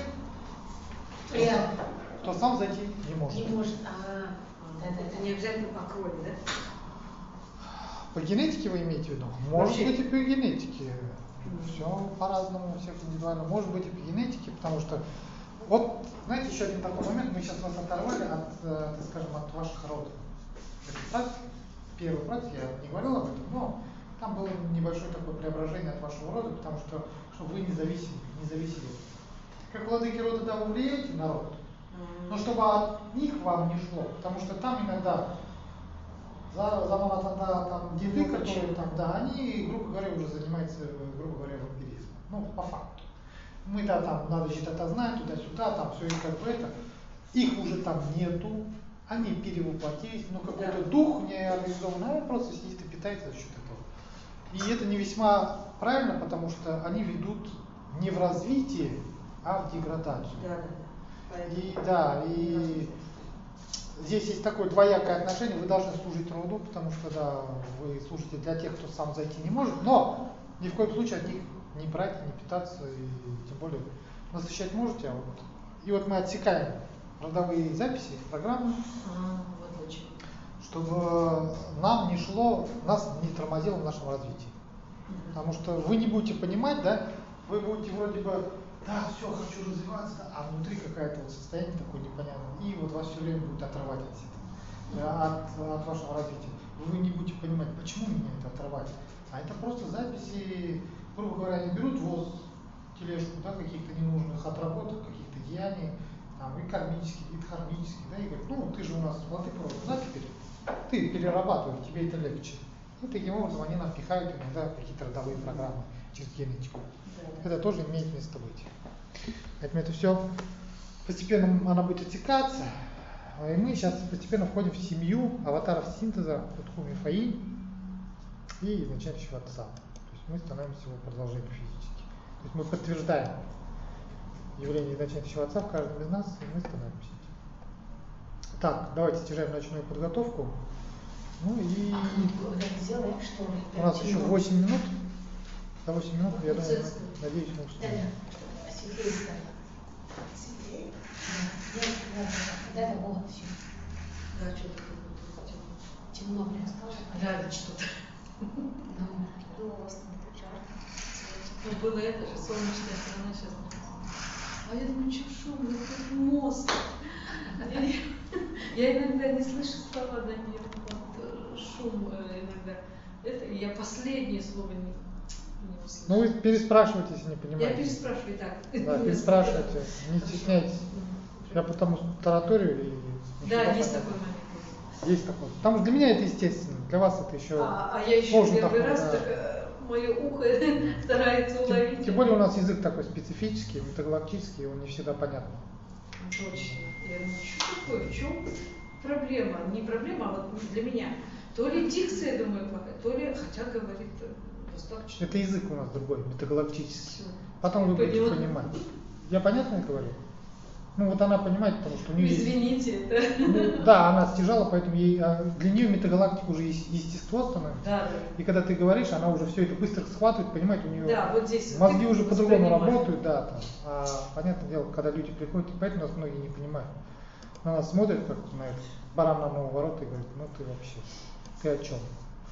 кто сам зайти не может. Не может. Это не обязательно по крови, да? По генетике вы имеете в виду? Может быть и по генетике. Все по-разному, у всех индивидуально. Может быть и по генетике, потому что вот, знаете, еще один такой момент, мы сейчас вас оторвали от, так скажем, от ваших родов. Первый брат, я не говорил об этом, но там было небольшое такое преображение от вашего рода, потому что чтобы вы не зависели. Как владыки рода, да, вы влияете на род, но чтобы от них вам не шло, потому что там иногда там деды, которые там, да, они, грубо говоря, уже занимаются, грубо говоря, вампиризмом. Ну, по факту. Мы да, там, надо что-то знать, туда-сюда, там все и как бы это. Их уже там нету, они перевоплотились, но какой-то дух неорганизованный, он просто сидит и питается за счет этого. И это не весьма правильно, потому что они ведут не в развитие, а в деградацию. И здесь есть такое двоякое отношение, вы должны служить роду, потому что да, вы служите для тех, кто сам зайти не может, но ни в коем случае от них не брать, не питаться, и тем более насыщать можете. И вот мы отсекаем родовые записи, программы, чтобы нам не шло, нас не тормозило в нашем развитии. Потому что вы не будете понимать, да, вы будете вроде бы, да, все, хочу развиваться, да, а внутри какое-то вот состояние такое непонятное, и вот вас все время будет отрывать от вашего развития. Вы не будете понимать, почему меня это отрывает. А это просто записи, грубо говоря, они берут ВОЗ, тележку, да, каких-то ненужных отработок, каких-то деяний, там, и кармических, и дхармических, да, и говорят, ну, ты же у нас золотой провод, да, теперь ты перерабатывай, тебе это легче. И таким образом они нам пихают иногда какие-то родовые программы через генетику. Это тоже имеет место быть. Поэтому это все постепенно она будет отсекаться, и мы сейчас постепенно входим в семью аватаров синтеза Утху Фаи и начинающего отца. То есть мы становимся его продолжением физически. То есть мы подтверждаем явление начинающего отца в каждом из нас, и мы становимся этим. Так, давайте стяжаем ночную подготовку. Ну и у нас еще 8 минут. За 8 минут, я думаю, надеюсь, мы успеем. Да, вот все. Да, что-то темно прям стало. Да, что-то. Ну, у вас там жарко. Ну, было это же, солнечная сторона сейчас. А я думаю, что шум, это мост. Я иногда не слышу слова на нем, вот, шум иногда. Это, я последнее слово не услышу. Ну, вы переспрашивайте, если не понимаете. Я переспрашиваю так. Да, переспрашивайте, не стесняйтесь. Я потому тараторию и... Да, есть такой момент. Есть такой. Потому что для меня это естественно, для вас это еще... А я еще сложно первый такое, раз да. так, мое ухо старается уловить. Тем более у нас язык такой специфический, метагалактический, он не всегда понятен. Точно. Я думаю, что такое, в чем проблема? Не проблема, а вот для меня. То ли дикция, думаю, плохая, то ли, хотя говорит достаточно. Это язык у нас другой, метагалактический. Всё. Потом вы будете Поняла. понимать. Я понятно говорю? Ну вот она понимает, потому что у нее Извините, это... Ну, да, она стяжала, поэтому для нее метагалактика уже естество становится. Да, да. И когда ты говоришь, она уже все это быстро схватывает, понимает, у нее Да, вот здесь мозги вот уже по-другому воспринимаешь. работают, да. Там. А понятное дело, когда люди приходят, поэтому нас многие не понимают. На нас смотрят, как на это, баран на новый ворот и говорят, ну ты вообще, ты о чем?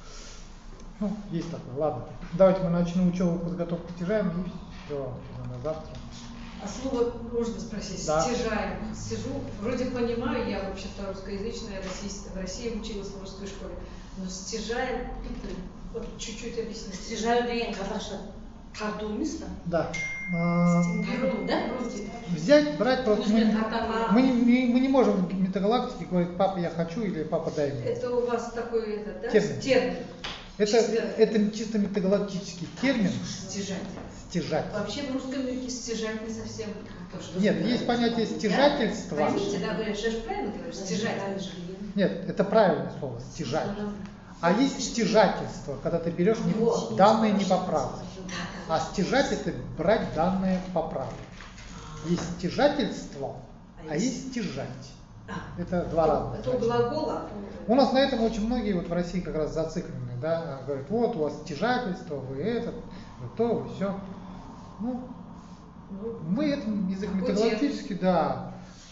Ну, есть такое, ладно. Давайте мы начнем учебу подготовку стяжаем и все, на завтра. А слово можно спросить? Да. Стяжаем. Сижу, вроде понимаю, я вообще-то русскоязычная, в России училась в русской школе, но стяжаем, вот чуть-чуть объясните. Стяжаю деген қазақша тарту емес па? Да. Тарту, да? Взять, брать просто мы, Нужно тартама. мы не можем в метагалактике говорить, папа, я хочу или папа, дай мне. Это у вас такой этот, да? Термин. Термин. Это чисто метагалактический термин Стяжать. стяжать. Вообще в русском языке стяжать не совсем то, что... Нет, есть понятие стяжательства. Поймите, да, вы же правильно говорите, стяжать. Нет, это правильное слово, стяжать. А есть стяжательство, когда ты берешь Вот. данные не по праву. А стяжать это брать данные по праву. Есть стяжательство, а есть стяжать. Это два разных. Это у глагола. У нас на этом очень многие вот в России как раз зациклены, да, говорят, вот у вас стяжательство, вы этот, вы то, вы все. Ну, мы это язык Какой метагалактический, да.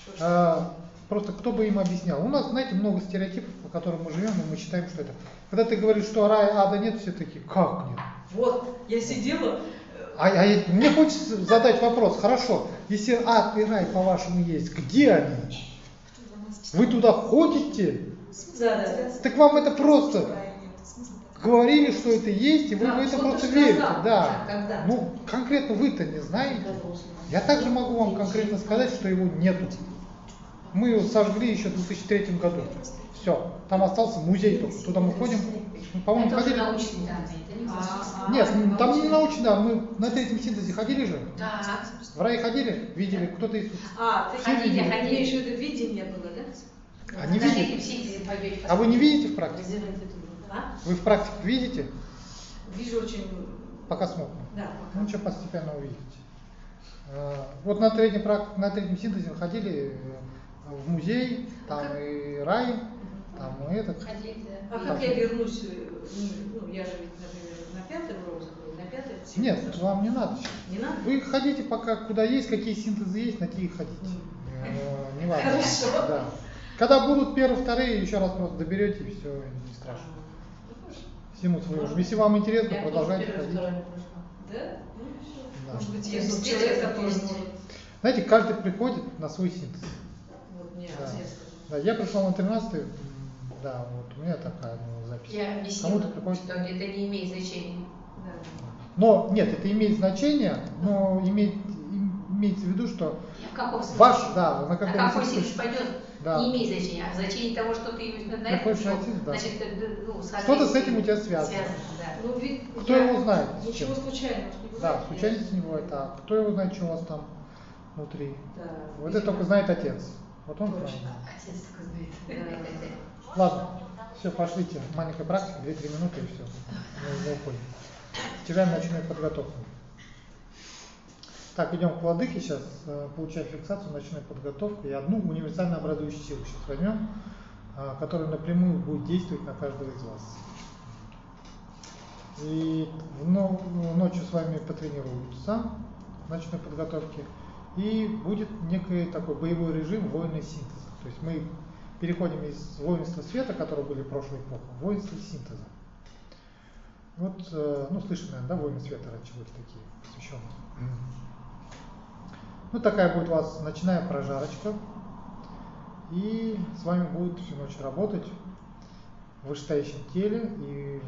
Просто кто бы им объяснял. У нас, знаете, много стереотипов, по которым мы живем, и мы считаем, что это. Когда ты говоришь, что рая, ада нет, все такие, как нет? Вот, я сидела, Мне хочется задать вопрос, хорошо, если ад и рай, по-вашему, есть, где они? Вы туда ходите? да. Так вам это просто говорили, что это есть, и вы Да, в это кто-то просто ж верите. сказал, Да. когда. Ну, конкретно вы-то не знаете. Я также могу вам конкретно сказать, что его нету. Мы его сожгли еще в 2003 году. Все. Там остался музей только. Туда мы ходим. Мы, по-моему, Это уже ходили. научные данные, это не классические. Нет, там не научно, да. Мы на третьем синтезе ходили же. Да. В рай ходили, видели, кто-то из... Ты Ходили, имеешь в виду видение было, да? Они На третьем видят. синтезе пойдете. А вы не видите в практике? А? Вы в практике видите? Вижу очень... Пока смотрим. Да, Ну, что постепенно увидите. Вот на третьем синтезе мы ходили в музей, там и рай, там и этот. Ходили, да. А как я вернусь, ну, я же, например, на 5-й урок закрою, на 5-й синтез Нет, зашла. вам не надо. Не надо? Вы ходите пока куда есть, какие синтезы есть, на те и ходите. Не важно. Хорошо. Да. Когда будут первые, вторые, еще раз просто доберете, и все, не страшно. Всему своему. Если вам интересно, Я продолжайте тоже ходить. первый, второй не прошла. Да? Ну и все. Да. Может быть, То есть есть человек, есть. который может. Знаете, каждый приходит на свой синтез. Вот мне Да. отец. Да, я пришел на 13, да, вот у меня такая запись. Я объяснила, Кому-то приходит. что это не имеет значения. Да. Но нет, это имеет значение, но имеется в виду, что В каком случае? ваш, да, на На каком какой случае. синтез пойдет, Да. не имеет значения. А значение того, что ты именно на Какой этом шел, синтез, да. значит, ну, Что-то с этим у тебя связано. да. Ну, ведь Кто его знает, с Ничего чем? случайного ж не бывает. Да, случайности не бывает. А кто его знает, что у вас там внутри? Да. Вот это только знает отец. Вот он знает. Точно. Отец только знает. Ладно, все, пошлите. Маленькая практика, 2-3 минуты и все. Мы уходим. Стяжаем ночную подготовку. Так, идем к владыке сейчас, получаем фиксацию, ночную подготовку и одну универсально образующую силу сейчас возьмем, которая напрямую будет действовать на каждого из вас. И ночью с вами потренируются в ночной подготовке, и будет некий такой боевой режим воинный синтеза. То есть мы переходим из воинства света, которые были в прошлой эпохе, в воинство синтеза. Вот, ну, слышали, наверное, да, воины света раньше были такие, посвященные. Ну, такая будет у вас ночная прожарочка. И с вами будут всю ночь работать в вышестоящем теле. И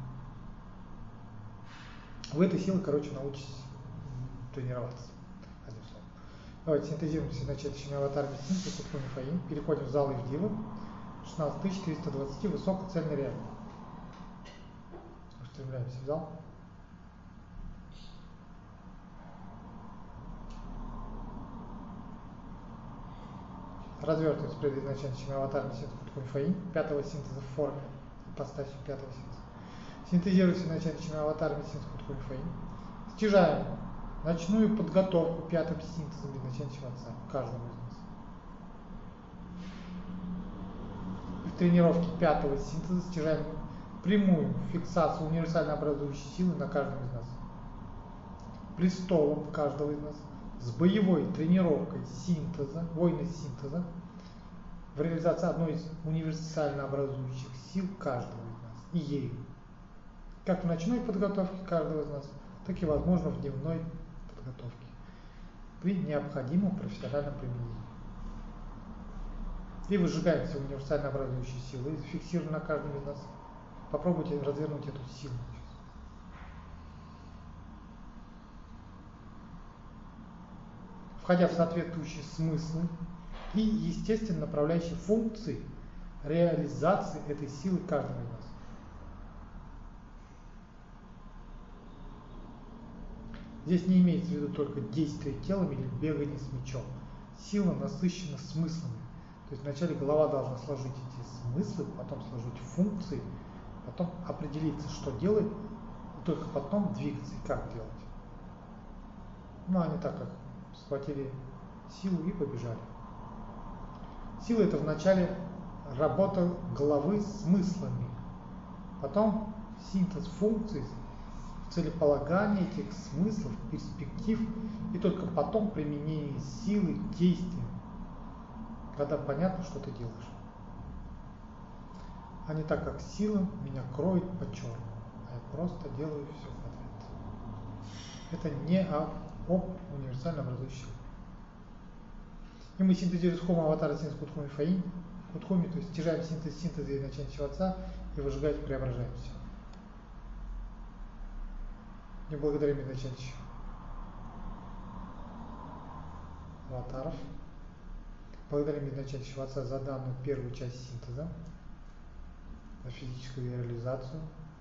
вы этой силой, короче, научитесь тренироваться. Одним словом. Давайте синтезируемся начальными аватарами синтеза Фаин. Переходим в зал Ивдива. 16320, высокоцельный реально. Устремляемся в зал. Развертывается перед изначальными аватарами синтеза Фаин, пятого синтеза в форме, ипостасью пятого синтеза. Синтезируется начальными аватарами синтеза Фаин. Стяжаем ночную подготовку пятым синтезом изначального отца, каждому из нас. В тренировке пятого синтеза стяжаем прямую фиксацию универсально образующей силы на каждом из нас. Престолом каждого из нас. С боевой тренировкой синтеза, войны синтеза, в реализации одной из универсально образующих сил каждого из нас, и ею. Как в ночной подготовке каждого из нас, так и, возможно, в дневной подготовке, при необходимом профессиональном применении. И выжигаем все универсально образующие силы, и фиксируем на каждом из нас. Попробуйте развернуть эту силу. Входя в соответствующие смыслы и, естественно, направляющие функции реализации этой силы каждого из нас. Здесь не имеется в виду только действие телом или бегание с мячом. Сила насыщена смыслами. То есть вначале голова должна сложить эти смыслы, потом сложить функции, потом определиться, что делать, и только потом двигаться и как делать. Ну, а не так, как схватили силу и побежали. Сила – это вначале работа головы с мыслями, потом синтез функций, целеполагание этих смыслов, перспектив, и только потом применение силы, действия, когда понятно, что ты делаешь. А не так, как сила меня кроет по черному, а я просто делаю все подряд. Это не об универсально образующей силе. И мы синтезируем с хома аватара синтез Кутхуми Фаин, Кутхуми, то есть стяжаем синтеза и начальничего отца и выжигаем, преображаемся. И благодарим начальничего аватаров. Благодарим начальничего отца за данную первую часть синтеза, за физическую реализацию.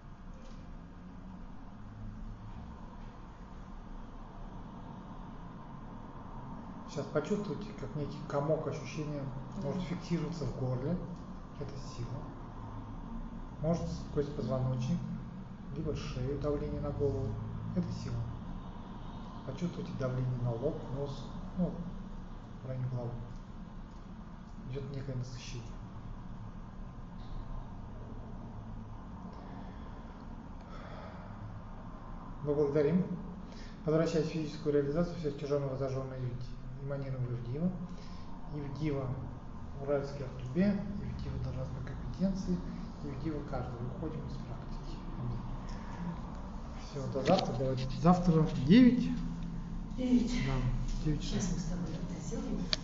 Сейчас почувствуйте, как некий комок ощущения может фиксироваться в горле. Это сила. Может сквозь позвоночник, либо шею, давление на голову. Это сила. Почувствуйте давление на лоб, нос, ну, в районе головы. Идет некое насыщение. Мы благодарим. Возвращаясь в физическую реализацию, все стяженного зажженного эманируем в Ивдива. Ивдива Уральский Артубе, Евдива до разной компетенции, Евдива каждый. Выходим из практики. Все, до завтра. Давайте завтра в 9. 9. Да, 9 часов. Сейчас мы с тобой это сделаем.